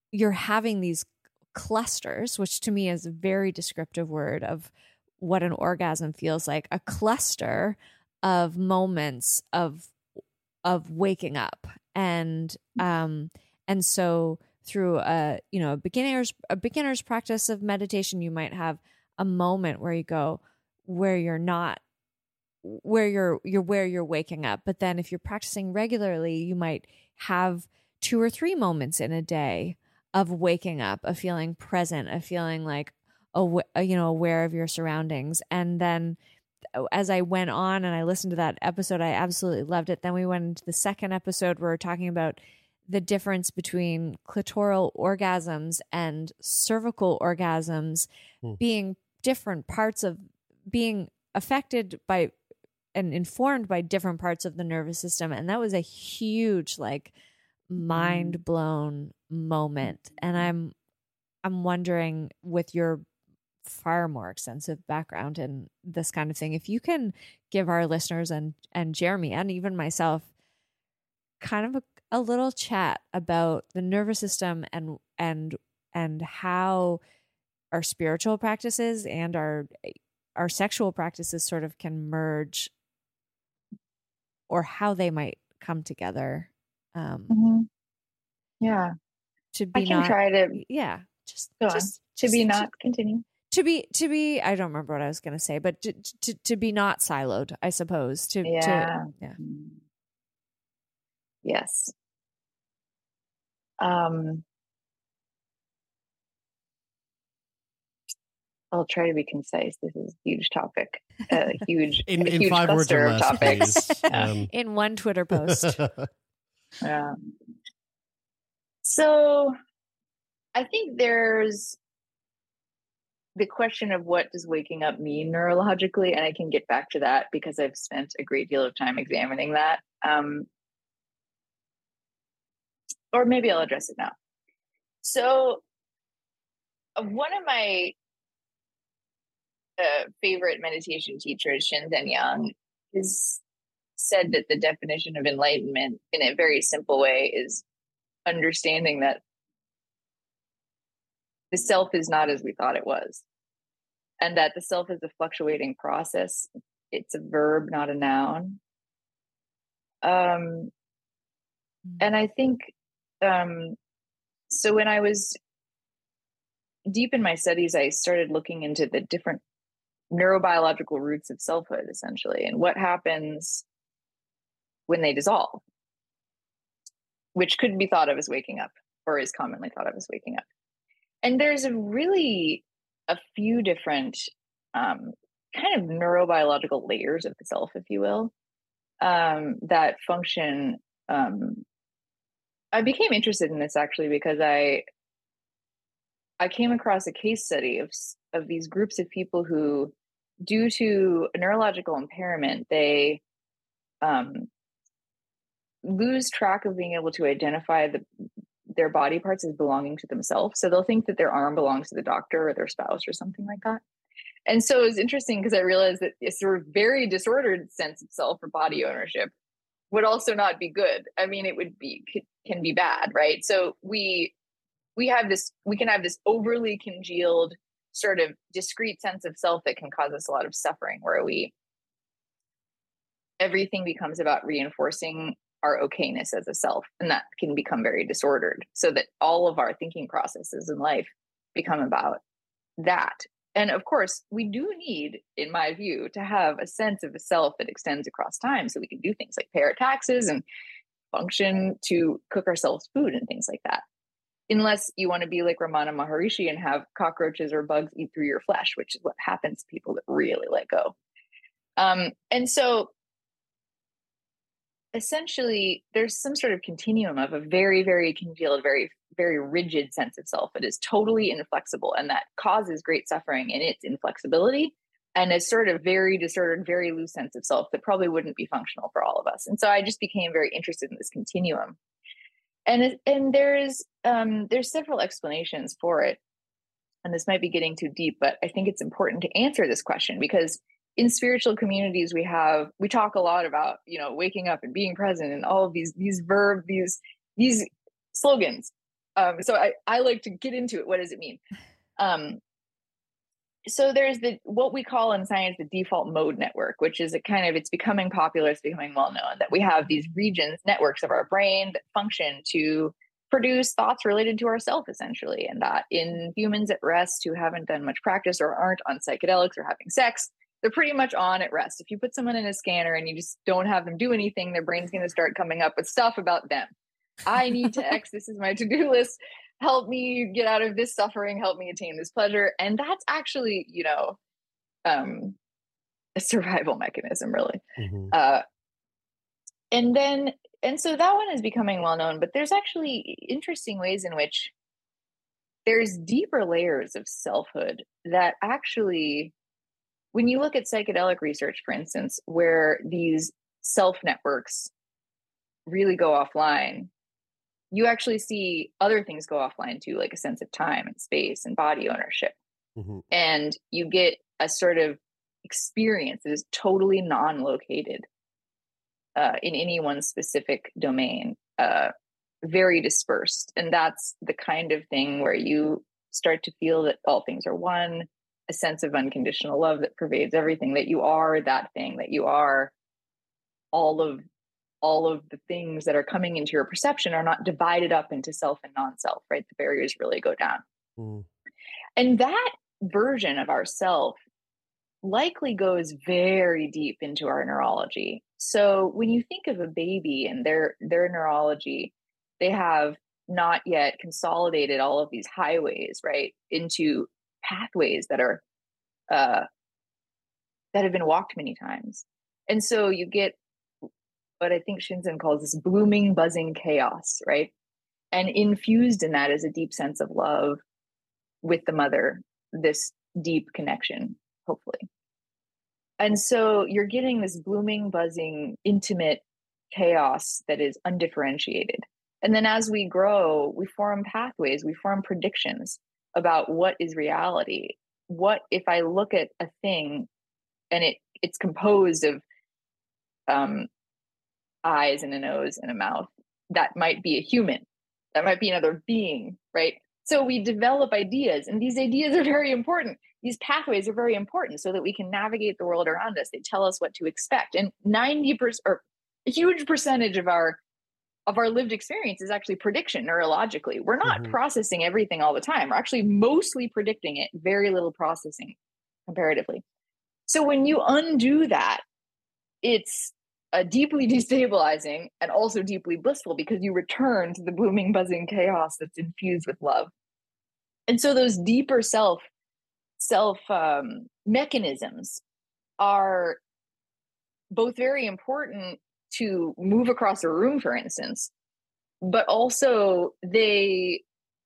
G: you're having these clusters, which to me is a very descriptive word of what an orgasm feels like, a cluster of moments of of waking up. And um and so through a you know a beginner's a beginner's practice of meditation, you might have a moment where you go where you're not where you're you're where you're waking up. But then if you're practicing regularly, you might have two or three moments in a day of waking up, of feeling present, of feeling like aw- you know aware of your surroundings. And then as I went on and I listened to that episode, I absolutely loved it. Then we went into the second episode where we're talking about the difference between clitoral orgasms and cervical orgasms hmm. being different parts of being affected by and informed by different parts of the nervous system. And that was a huge, like, mind blown moment. And I'm, I'm wondering, with your far more extensive background in this kind of thing, if you can give our listeners and, and Jeremy and even myself kind of a, a little chat about the nervous system and, and, and how our spiritual practices and our, our sexual practices sort of can merge, or how they might come together. Um,
H: mm-hmm. Yeah.
G: To be
H: I can
G: not,
H: try to,
G: yeah, just,
H: go
G: just,
H: on. to
G: just
H: be not
G: to,
H: continue.
G: To be, to be, I don't remember what I was going to say, but to, to, to be not siloed, I suppose. To,
H: yeah.
G: To, yeah.
H: Yes. Um, I'll try to be concise. This is a huge topic, a huge,
F: in,
H: a
F: in
H: huge
F: five words or less,
H: topics.
F: um,
G: in one Twitter post.
H: Yeah. So I think there's the question of what does waking up mean neurologically, and I can get back to that because I've spent a great deal of time examining that. Um, or maybe I'll address it now. So uh, one of my uh, favorite meditation teachers, Shinzen Yang, has said that the definition of enlightenment in a very simple way is understanding that the self is not as we thought it was, and that the self is a fluctuating process. It's a verb, not a noun. Um, and I think, um, so when I was deep in my studies, I started looking into the different neurobiological roots of selfhood, essentially, and what happens when they dissolve, which could be thought of as waking up, or is commonly thought of as waking up. And there's a really a few different um, kind of neurobiological layers of the self, if you will, um, that function. Um, I became interested in this actually because I I came across a case study of of these groups of people who, due to a neurological impairment, they um, lose track of being able to identify the their body parts as belonging to themselves. So they'll think that their arm belongs to the doctor or their spouse or something like that. And so it was interesting because I realized that a sort of very disordered sense of self or body ownership would also not be good. I mean, it would be, can be bad, right? So we, we have this, we can have this overly congealed sort of discrete sense of self that can cause us a lot of suffering, where we, everything becomes about reinforcing our okayness as a self, and that can become very disordered, so that all of our thinking processes in life become about that. And of course, we do need, in my view, to have a sense of a self that extends across time, so we can do things like pay our taxes and function to cook ourselves food and things like that. Unless you want to be like Ramana Maharishi and have cockroaches or bugs eat through your flesh, which is what happens to people that really let go. Um, and so essentially, there's some sort of continuum of a very, very congealed, very, very rigid sense of self that is totally inflexible, and that causes great suffering in its inflexibility, and a sort of very disordered, very loose sense of self that probably wouldn't be functional for all of us. And so I just became very interested in this continuum. And and there's um, there's several explanations for it. And this might be getting too deep, but I think it's important to answer this question, because in spiritual communities, we have, we talk a lot about, you know, waking up and being present and all of these, these verb, these, these slogans. Um, so I, I like to get into it. What does it mean? Um, so there's the what we call in science the default mode network, which is a kind of, it's becoming popular, it's becoming well known that we have these regions, networks of our brain that function to produce thoughts related to ourself, essentially. And that in humans at rest who haven't done much practice or aren't on psychedelics or having sex, they're pretty much on at rest. If you put someone in a scanner and you just don't have them do anything, their brain's going to start coming up with stuff about them. I need to X, this is my to-do list. Help me get out of this suffering, help me attain this pleasure. And that's actually, you know, um, a survival mechanism, really. Mm-hmm. Uh, and then, and so that one is becoming well known, but there's actually interesting ways in which there's deeper layers of selfhood that actually, when you look at psychedelic research, for instance, where these self networks really go offline, you actually see other things go offline too, like a sense of time and space and body ownership. Mm-hmm. And you get a sort of experience that is totally non-located uh, in any one specific domain, uh, very dispersed. And that's the kind of thing where you start to feel that all things are one, a sense of unconditional love that pervades everything, that you are that thing, that you are all of all of the things that are coming into your perception are not divided up into self and non-self, right? The barriers really go down. Mm. And that version of ourself likely goes very deep into our neurology. So when you think of a baby and their their neurology, they have not yet consolidated all of these highways, right, into pathways that are uh, that have been walked many times. And so you get what I think Shinzen calls this blooming, buzzing chaos, right? And infused in that is a deep sense of love with the mother, this deep connection, hopefully. And so you're getting this blooming, buzzing, intimate chaos that is undifferentiated. And then as we grow, we form pathways, we form predictions about what is reality. What if I look at a thing and it it's composed of um, eyes and a nose and a mouth, that might be a human, that might be another being, right? So we develop ideas, and these ideas are very important. These pathways are very important so that we can navigate the world around us. They tell us what to expect. And ninety percent or a huge percentage of our of our lived experience is actually prediction neurologically. We're not mm-hmm. processing everything all the time. We're actually mostly predicting it, very little processing comparatively. So when you undo that, it's uh, deeply destabilizing and also deeply blissful because you return to the blooming, buzzing chaos that's infused with love. And so those deeper self, self um, mechanisms are both very important to move across a room, for instance, but also they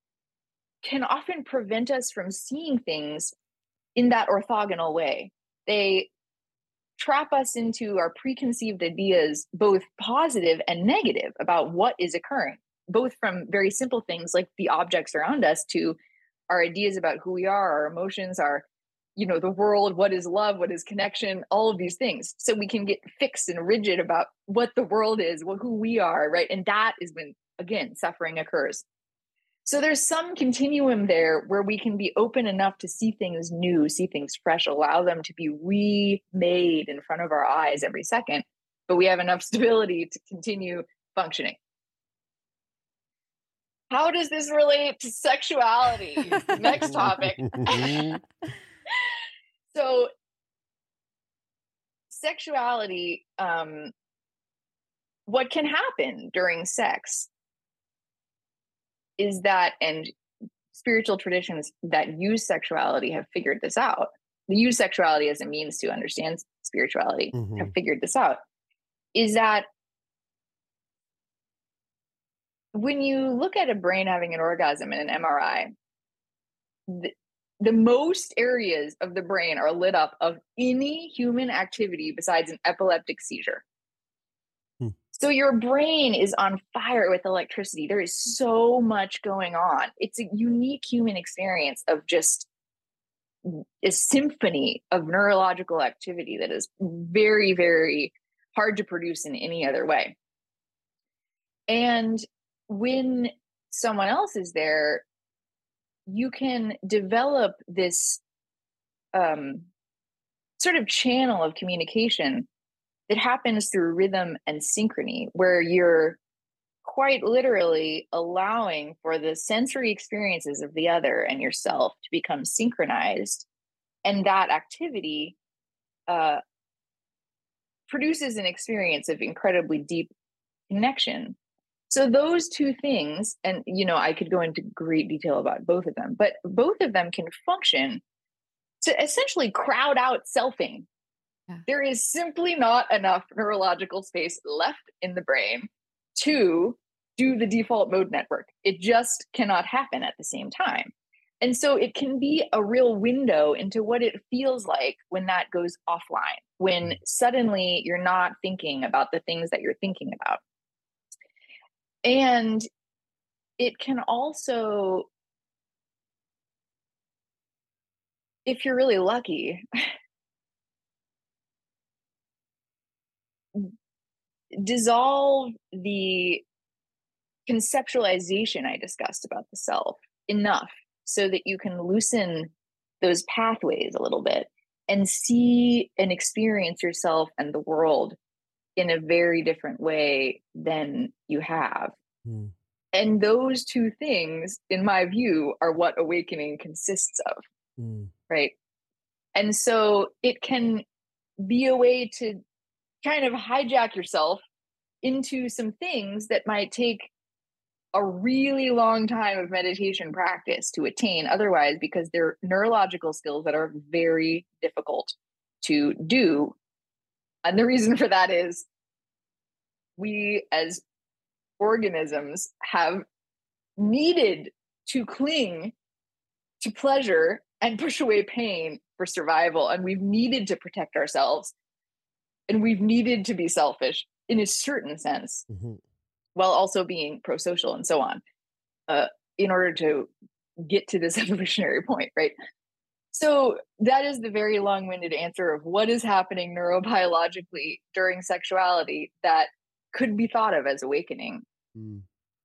H: can often prevent us from seeing things in that orthogonal way. They trap us into our preconceived ideas, both positive and negative, about what is occurring, both from very simple things like the objects around us to our ideas about who we are, our emotions, our, you know, the world, what is love, what is connection, all of these things. So we can get fixed and rigid about what the world is, what, who we are, right? And that is when, again, suffering occurs. So there's some continuum there where we can be open enough to see things new, see things fresh, allow them to be remade in front of our eyes every second, but we have enough stability to continue functioning. How does this relate to sexuality? Next topic. So sexuality, um, what can happen during sex is that, and spiritual traditions that use sexuality have figured this out. They use sexuality as a means to understand spirituality, mm-hmm. have figured this out, is that when you look at a brain having an orgasm in an M R I, the, the most areas of the brain are lit up of any human activity besides an epileptic seizure. Hmm. So your brain is on fire with electricity. There is so much going on. It's a unique human experience of just a symphony of neurological activity that is very, very hard to produce in any other way. And when someone else is there, you can develop this um, sort of channel of communication that happens through rhythm and synchrony, where you're quite literally allowing for the sensory experiences of the other and yourself to become synchronized. And that activity uh, produces an experience of incredibly deep connection. So those two things, and you know, I could go into great detail about both of them, but both of them can function to essentially crowd out selfing. Yeah. There is simply not enough neurological space left in the brain to do the default mode network. It just cannot happen at the same time. And so it can be a real window into what it feels like when that goes offline, when suddenly you're not thinking about the things that you're thinking about. And it can also, if you're really lucky, dissolve the conceptualization I discussed about the self enough so that you can loosen those pathways a little bit and see and experience yourself and the world in a very different way than you have. Mm. And those two things, in my view, are what awakening consists of. Mm. Right. And so it can be a way to kind of hijack yourself into some things that might take a really long time of meditation practice to attain otherwise, because they're neurological skills that are very difficult to do. And the reason for that is we as organisms have needed to cling to pleasure and push away pain for survival. And we've needed to protect ourselves. And we've needed to be selfish in a certain sense, mm-hmm. while also being pro-social and so on, uh, in order to get to this evolutionary point, right? So that is the very long-winded answer of what is happening neurobiologically during sexuality that could be thought of as awakening. Mm.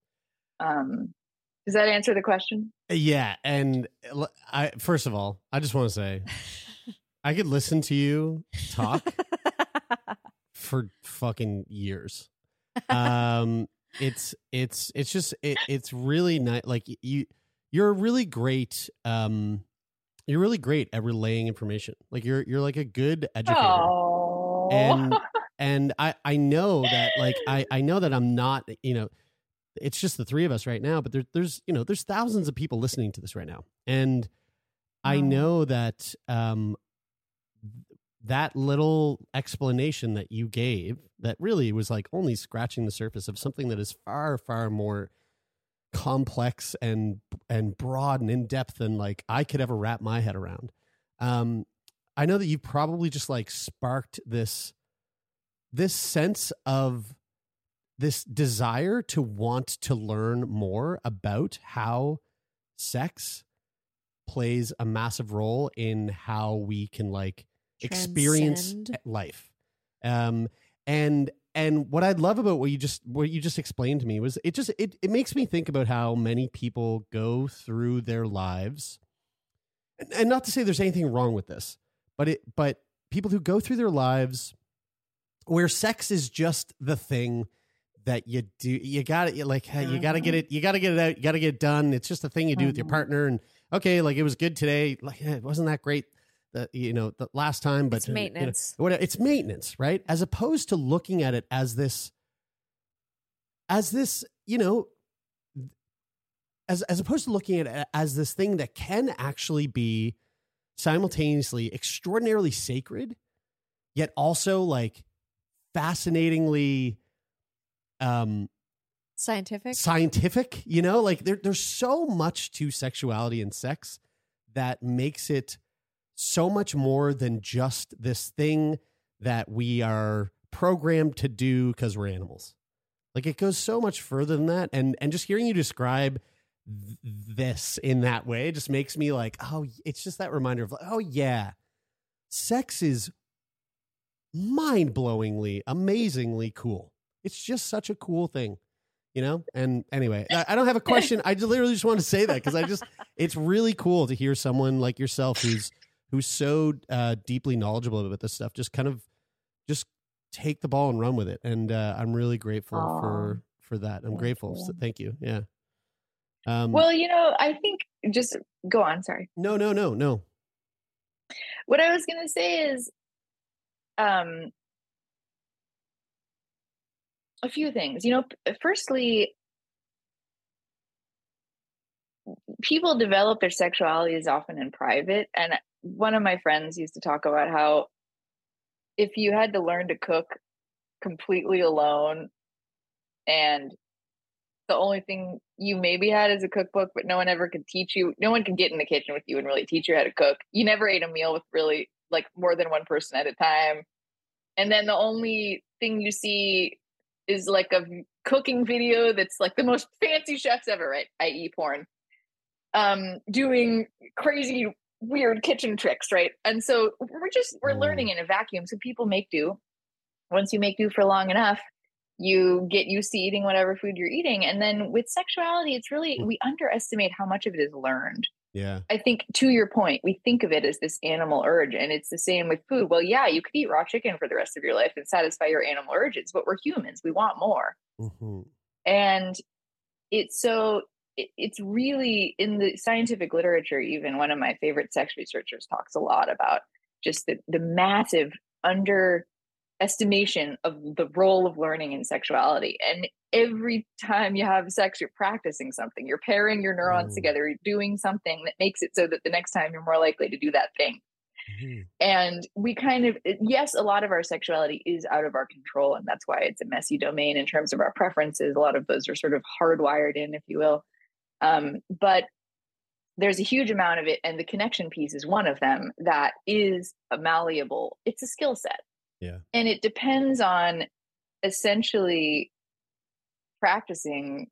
H: Um, does that answer the question?
F: Yeah. And I, first of all, I just want to say, I could listen to you talk for fucking years. Um, it's, it's, it's just, it, it's really nice. Like you, you're really great. Um, you're really great at relaying information. Like you're, you're like a good educator.
H: Oh.
F: And, and I, I know that like, I, I know that I'm not, you know, it's just the three of us right now, but there, there's, you know, there's thousands of people listening to this right now. And I oh. know that, um, that little explanation that you gave that really was like only scratching the surface of something that is far, far more complex and, and broad and in depth than like I could ever wrap my head around. Um, I know that you probably just like sparked this, this sense of this desire to want to learn more about how sex plays a massive role in how we can like experience Transcend. life. Um, and, and what I'd love about what you just, what you just explained to me was it just, it, it makes me think about how many people go through their lives, and, and not to say there's anything wrong with this, but it, but people who go through their lives where sex is just the thing that you do, you got it. Like, hey, you got to get it, you got to get it out. You got to get it done. It's just a thing you do with your partner. And okay, like it was good today. Like, it wasn't that great. The, you know, the last time, but
G: it's maintenance.
F: You know, it's maintenance, right? As opposed to looking at it as this, as this, you know, as, as opposed to looking at it as this thing that can actually be simultaneously extraordinarily sacred, yet also like fascinatingly, um,
G: scientific,
F: scientific, you know, like there, there's so much to sexuality and sex that makes it so much more than just this thing that we are programmed to do because we're animals. Like it goes so much further than that. And, and just hearing you describe th- this in that way just makes me like, oh, it's just that reminder of like, oh yeah, sex is mind-blowingly, amazingly cool. It's just such a cool thing. you know? And anyway, I, I don't have a question. I just literally just want to say that because I just, it's really cool to hear someone like yourself who's, who's so uh, deeply knowledgeable about this stuff, just kind of just take the ball and run with it. And uh, I'm really grateful Aww. for, for that. I'm
H: thank
F: grateful.
H: You.
F: So thank you. Yeah. Um,
H: well, you know, I think just go on. Sorry.
F: No, no, no, no.
H: What I was going to say is, um, a few things, you know, firstly, people develop their sexualities often in private. And one of my friends used to talk about how if you had to learn to cook completely alone and the only thing you maybe had is a cookbook, but no one ever could teach you, no one could get in the kitchen with you and really teach you how to cook. You never ate a meal with really like more than one person at a time. And then the only thing you see is like a cooking video that's like the most fancy chefs ever, right? that is porn, um, doing crazy, weird kitchen tricks, right? And so we're just, we're learning in a vacuum. So people make do. Once you make do for long enough, you get used to eating whatever food you're eating. And then with sexuality, it's really, we underestimate how much of it is learned.
F: Yeah.
H: I think to your point, we think of it as this animal urge, and it's the same with food. Well, yeah, you could eat raw chicken for the rest of your life and satisfy your animal urges, but we're humans. We want more.
F: Mm-hmm.
H: And it's so, it, it's really in the scientific literature, even one of my favorite sex researchers talks a lot about just the, the massive underestimation of the role of learning in sexuality. And every time you have sex, you're practicing something, you're pairing your neurons mm. together, you're doing something that makes it so that the next time you're more likely to do that thing. Mm-hmm. And we kind of, yes, a lot of our sexuality is out of our control. And that's why it's a messy domain in terms of our preferences. A lot of those are sort of hardwired in, if you will. Um, but there's a huge amount of it. And the connection piece is one of them that is a malleable. It's a skill set.
F: Yeah.
H: And it depends on essentially practicing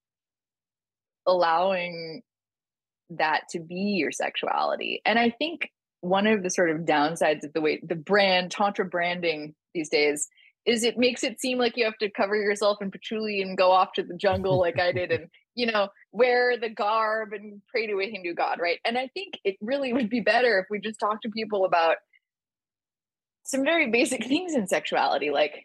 H: allowing that to be your sexuality. And I think one of the sort of downsides of the way the brand tantra branding these days is it makes it seem like you have to cover yourself in patchouli and go off to the jungle like I did and, you know, wear the garb and pray to a Hindu god, right? And I think it really would be better if we just talk to people about some very basic things in sexuality, like,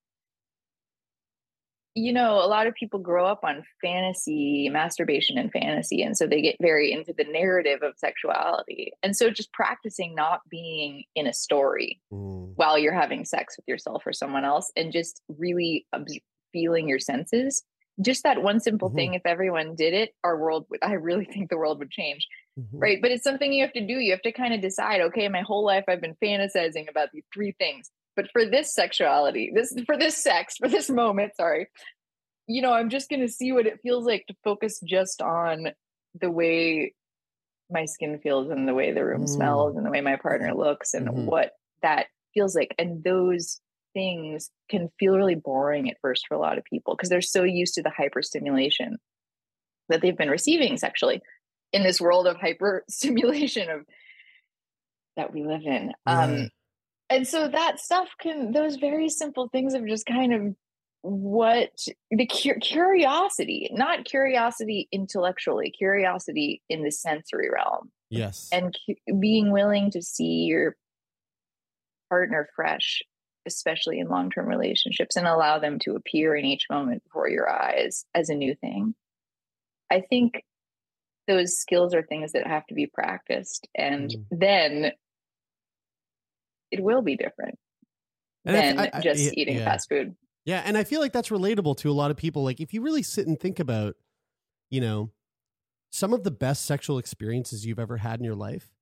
H: you know, a lot of people grow up on fantasy, masturbation and fantasy. And so they get very into the narrative of sexuality. And so just practicing not being in a story mm. while you're having sex with yourself or someone else and just really obs- feeling your senses. Just that one simple mm-hmm. thing, if everyone did it, our world would, I really think the world would change. Mm-hmm. Right. But it's something you have to do. You have to kind of decide, okay, my whole life I've been fantasizing about these three things. But for this sexuality, this for this sex, for this moment, sorry, you know, I'm just going to see what it feels like to focus just on the way my skin feels and the way the room mm. smells and the way my partner looks and mm-hmm. what that feels like. And those things can feel really boring at first for a lot of people because they're so used to the hyperstimulation that they've been receiving sexually in this world of hyperstimulation of that we live in. Yeah. Um, and so that stuff can, those very simple things of just kind of what the cu- curiosity, not curiosity intellectually, curiosity in the sensory realm.
F: Yes.
H: And cu- being willing to see your partner fresh, especially in long-term relationships, and allow them to appear in each moment before your eyes as a new thing. I think those skills are things that have to be practiced, and mm. then it will be different and than I, I, just I, eating yeah. fast food.
F: Yeah. And I feel like that's relatable to a lot of people. Like if you really sit and think about, you know, some of the best sexual experiences you've ever had in your life,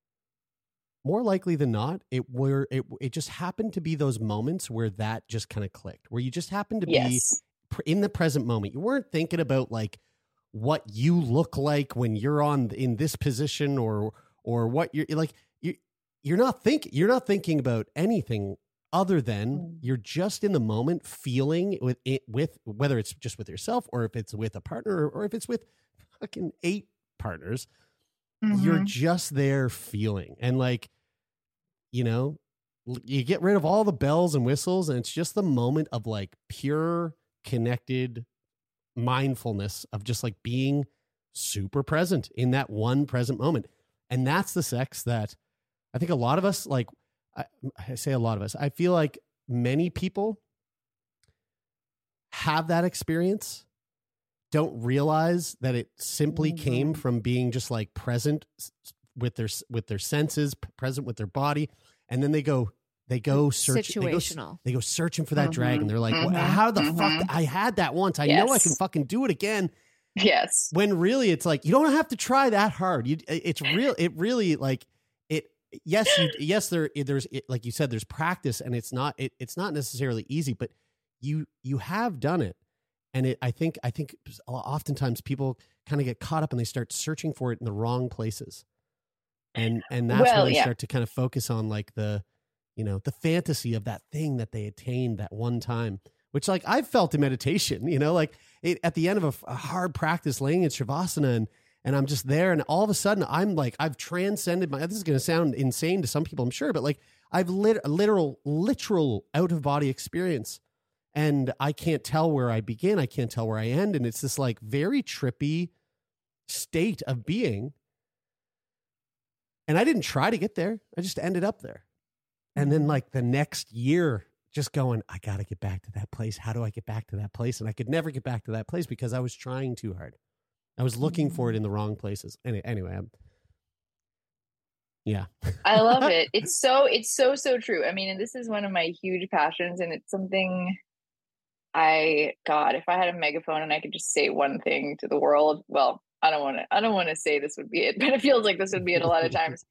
F: more likely than not, it were it it just happened to be those moments where that just kind of clicked, where you just happened to
H: yes.
F: be in the present moment. You weren't thinking about like what you look like when you're on in this position or or what you're like. You you're not thinking you're not thinking about anything other than mm. you're just in the moment, feeling with it with whether it's just with yourself or if it's with a partner or if it's with fucking eight partners. Mm-hmm. You're just there feeling, and like, you know, you get rid of all the bells and whistles and it's just the moment of like pure connected mindfulness of just like being super present in that one present moment. And that's the sex that I think a lot of us, like, I, I say a lot of us, I feel like many people have that experience, don't realize that it simply mm-hmm. came from being just like present with their, with their senses, present with their body. And then they go, they go search,
G: situational.
F: They go, they go searching for that
H: mm-hmm.
F: dragon. They're like,
H: mm-hmm.
F: how the
H: mm-hmm.
F: fuck? I had that once. I
H: yes.
F: know I can fucking do it again.
H: Yes.
F: When really it's like, you don't have to try that hard. You, it's real. It really like it. Yes. You, yes. There, there's, it, like you said, there's practice and it's not, it, it's not necessarily easy, but you, you have done it. And it, I think, I think oftentimes people kind of get caught up and they start searching for it in the wrong places. And, and that's
H: well,
F: when they
H: yeah.
F: start to kind of focus on like the, you know, the fantasy of that thing that they attained that one time. Which, like, I've felt in meditation, you know, like it, at the end of a, a hard practice laying in Shavasana and, and I'm just there and all of a sudden I'm like, I've transcended my, this is going to sound insane to some people, I'm sure, but like I've lit a literal, literal out of body experience and I can't tell where I begin. I can't tell where I end. And it's this like very trippy state of being. And I didn't try to get there. I just ended up there. And then like the next year, just going, I got to get back to that place. How do I get back to that place? And I could never get back to that place because I was trying too hard. I was looking for it in the wrong places. Any, anyway, I'm, yeah.
H: I love it. It's so, it's so, so true. I mean, and this is one of my huge passions and it's something I, God, if I had a megaphone and I could just say one thing to the world, well, I don't want to, I don't want to say this would be it, but it feels like this would be it a lot of times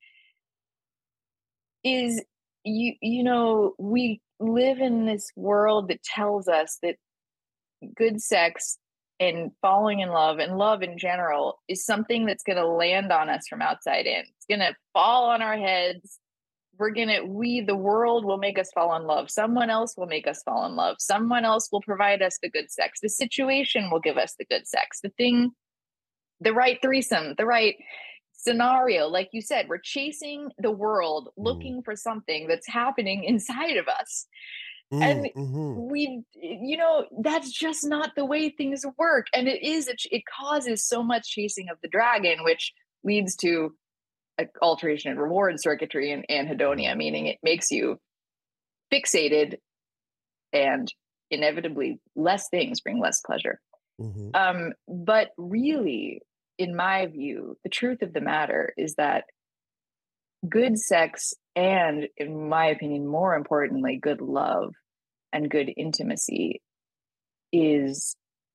H: is you, you know, we live in this world that tells us that good sex and falling in love and love in general is something that's going to land on us from outside in. It's going to fall on our heads. We're going to, we, the world will make us fall in love. Someone else will make us fall in love. Someone else will provide us the good sex. The situation will give us the good sex. The thing, the right threesome, the right scenario. Like you said, we're chasing the world, looking mm. for something that's happening inside of us. Mm, and mm-hmm. we, you know, that's just not the way things work. And it is, it, it causes so much chasing of the dragon, which leads to an alteration in reward circuitry and anhedonia, meaning it makes you fixated and inevitably less things bring less pleasure. Mm-hmm. Um, but really, in my view, the truth of the matter is that good sex and, in my opinion, more importantly, good love and good intimacy is,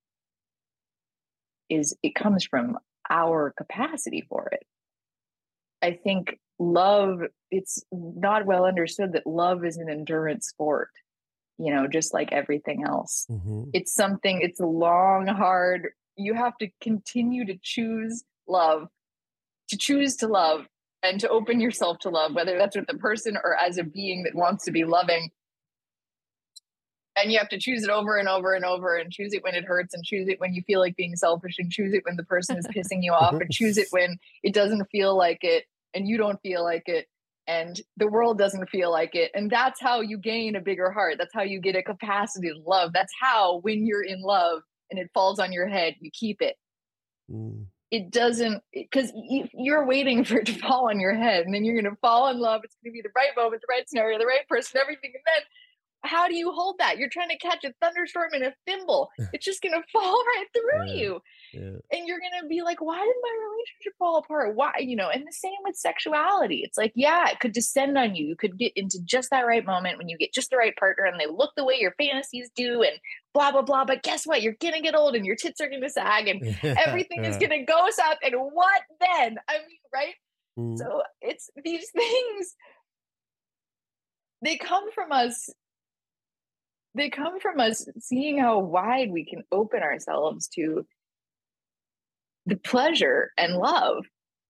H: is it comes from our capacity for it. I think love, it's not well understood that love is an endurance sport, you know, just like everything else. Mm-hmm. It's something, it's a long, hard, you have to continue to choose love, to choose to love and to open yourself to love, whether that's with a person or as a being that wants to be loving. And you have to choose it over and over and over and choose it when it hurts and choose it when you feel like being selfish and choose it when the person is pissing you off and choose it when it doesn't feel like it and you don't feel like it and the world doesn't feel like it. And that's how you gain a bigger heart. That's how you get a capacity to love. That's how, when you're in love and it falls on your head, you keep it. Mm. It doesn't, because you're waiting for it to fall on your head and then you're going to fall in love. It's going to be the right moment, the right scenario, the right person, everything. And then how do you hold that? You're trying to catch a thunderstorm in a thimble. It's just going to fall right through yeah, you. Yeah. And you're going to be like, why did my relationship fall apart? Why, you know, and the same with sexuality. It's like, yeah, it could descend on you. You could get into just that right moment when you get just the right partner and they look the way your fantasies do and blah, blah, blah. But guess what? You're going to get old and your tits are going to sag and yeah, everything yeah. is going to go south. And what then? I mean, right? Mm. So it's these things, they come from us. They come from us seeing how wide we can open ourselves to the pleasure and love.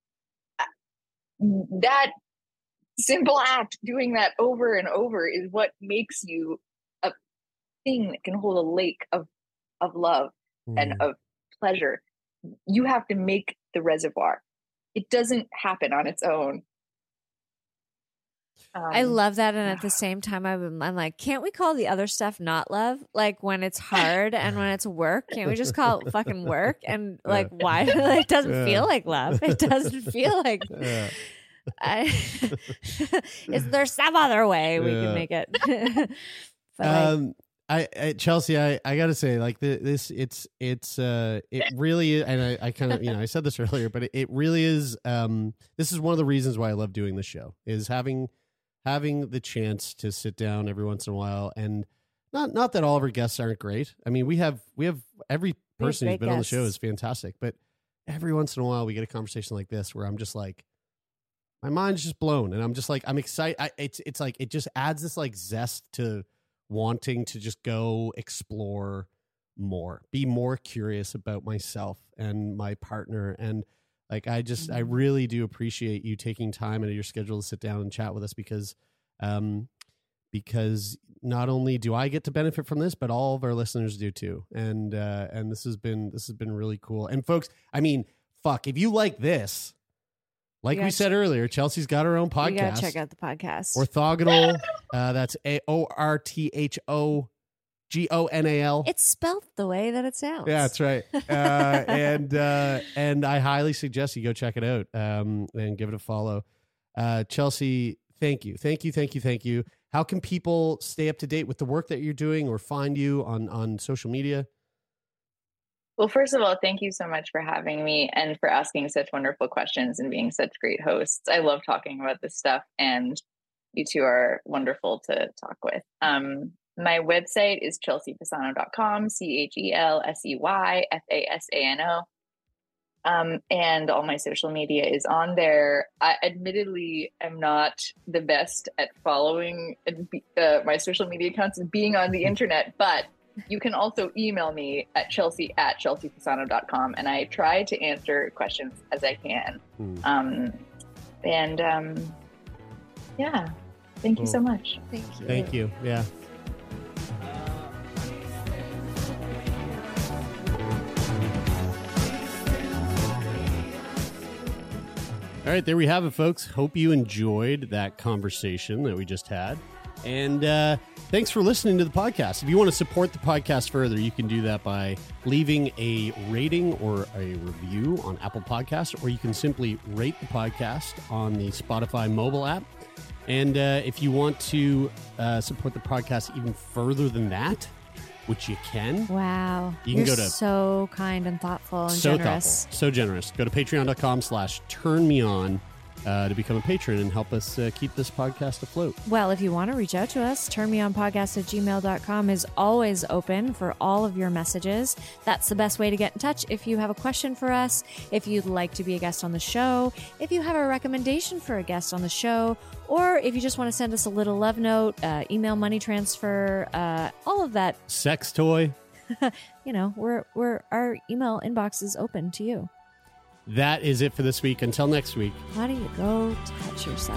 H: That simple act, doing that over and over, is what makes you a thing that can hold a lake of, of love mm. and of pleasure. You have to make the reservoir. It doesn't happen on its own. Um,
G: I love that. And at the same time, I'm, I'm like, can't we call the other stuff not love? Like when it's hard and when it's work, can't we just call it fucking work? And like, why? It doesn't
F: Yeah.
G: feel like love. It doesn't feel like.
F: Yeah.
G: I, is there some other way we
F: Yeah.
G: can make it? But like,
F: Um, I, I Chelsea, I, I gotta say, like the, this, it's it's uh, it really is, and I, I kind of you know I said this earlier, but it, it really is. Um, this is one of the reasons why I love doing this show is having having the chance to sit down every once in a while, and not not that all of our guests aren't great. I mean, we have we have every
G: We have
F: person who's
G: great
F: been on the show
G: guests.
F: is fantastic, but every once in a while we get a conversation like this where I'm just like, my mind's just blown, and I'm just like, I'm excited. I, it's it's like it just adds this like zest to wanting to just go explore more, be more curious about myself and my partner. And like, I just, I really do appreciate you taking time out of your schedule to sit down and chat with us because, um, because not only do I get to benefit from this, but all of our listeners do too. And, uh, and this has been, this has been really cool. And folks, I mean, fuck, if you like this, like
G: You
F: we
G: gotta
F: said earlier, Chelsea's got her own podcast.
G: you gotta check out the podcast.
F: Orthogonal. Uh, that's A O R T H O G O N A L.
G: It's spelled the way that it sounds.
F: Yeah, that's right. Uh, and uh, and I highly suggest you go check it out um, and give it a follow. Uh, Chelsea, thank you, thank you, thank you, thank you. How can people stay up to date with the work that you're doing or find you on on social media?
H: Well, first of all, thank you so much for having me and for asking such wonderful questions and being such great hosts. I love talking about this stuff, and you two are wonderful to talk with. Um, my website is chelsea fasano dot com, C H E L S E Y F A S A N O. Um, and all my social media is on there. I admittedly am not the best at following uh, my social media accounts and being on the internet, but you can also email me at chelsea at chelsea fasano dot com, and I try to answer questions as I can.
F: Hmm.
H: Um, and um, yeah, thank you so much.
G: Thank you.
F: Thank you. Yeah. All right, there we have it, folks. Hope you enjoyed that conversation that we just had. And uh, thanks for listening to the podcast. If you want to support the podcast further, you can do that by leaving a rating or a review on Apple Podcasts, or you can simply rate the podcast on the Spotify mobile app. And uh, if you want to uh, support the podcast even further than that, which you can.
G: Wow.
F: You can
G: You're
F: go to-
G: so kind and thoughtful and
F: so
G: generous.
F: thoughtful, so generous. Go to patreon.com slash turn me on uh, to become a patron and help us uh, keep this podcast afloat.
G: Well, if you want to reach out to us, turnmeonpodcast at gmail dot com is always open for all of your messages. That's the best way to get in touch. If you have a question for us, if you'd like to be a guest on the show, if you have a recommendation for a guest on the show, or if you just want to send us a little love note, uh, email money transfer, uh, all of that,
F: Sex toy.
G: you know, we're, we're, our email inbox is open to you.
F: That is it for this week. Until next week.
G: How do you go touch yourself?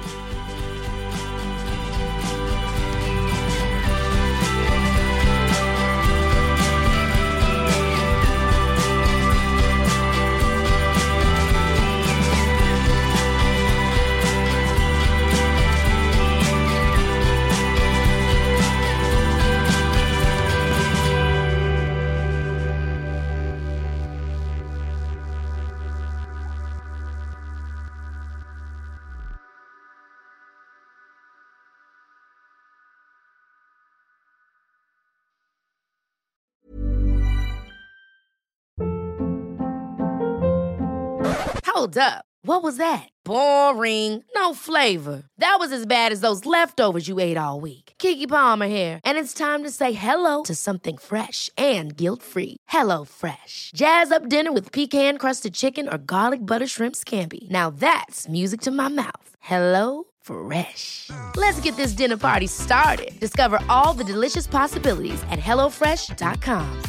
L: Hold up. What was that? Boring. No flavor. That was as bad as those leftovers you ate all week. Keke Palmer here. And it's time to say hello to something fresh and guilt-free. Hello Fresh. Jazz up dinner with pecan-crusted chicken or garlic butter shrimp scampi. Now that's music to my mouth. Hello Fresh. Let's get this dinner party started. Discover all the delicious possibilities at hello fresh dot com.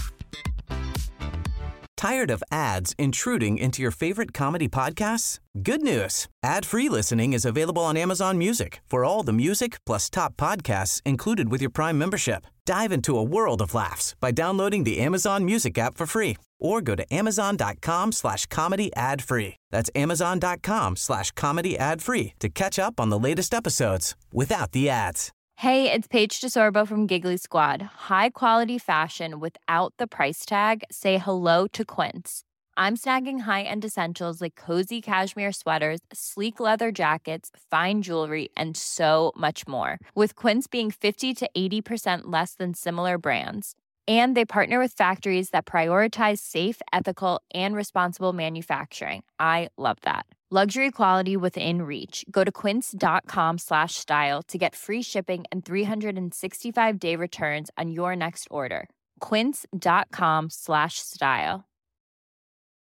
D: Tired of ads intruding into your favorite comedy podcasts? Good news. Ad-free listening is available on Amazon Music for all the music plus top podcasts included with your Prime membership. Dive into a world of laughs by downloading the Amazon Music app for free or go to amazon.com slash comedy ad free. That's amazon.com slash comedy ad free to catch up on the latest episodes without the ads.
M: Hey, it's Paige DeSorbo from Giggly Squad. High quality fashion without the price tag. Say hello to Quince. I'm snagging high-end essentials like cozy cashmere sweaters, sleek leather jackets, fine jewelry, and so much more. With Quince being fifty to eighty percent less than similar brands. And they partner with factories that prioritize safe, ethical, and responsible manufacturing. I love that. Luxury quality within reach. Go to quince.com slash style to get free shipping and three sixty-five day returns on your next order. Quince.com slash style.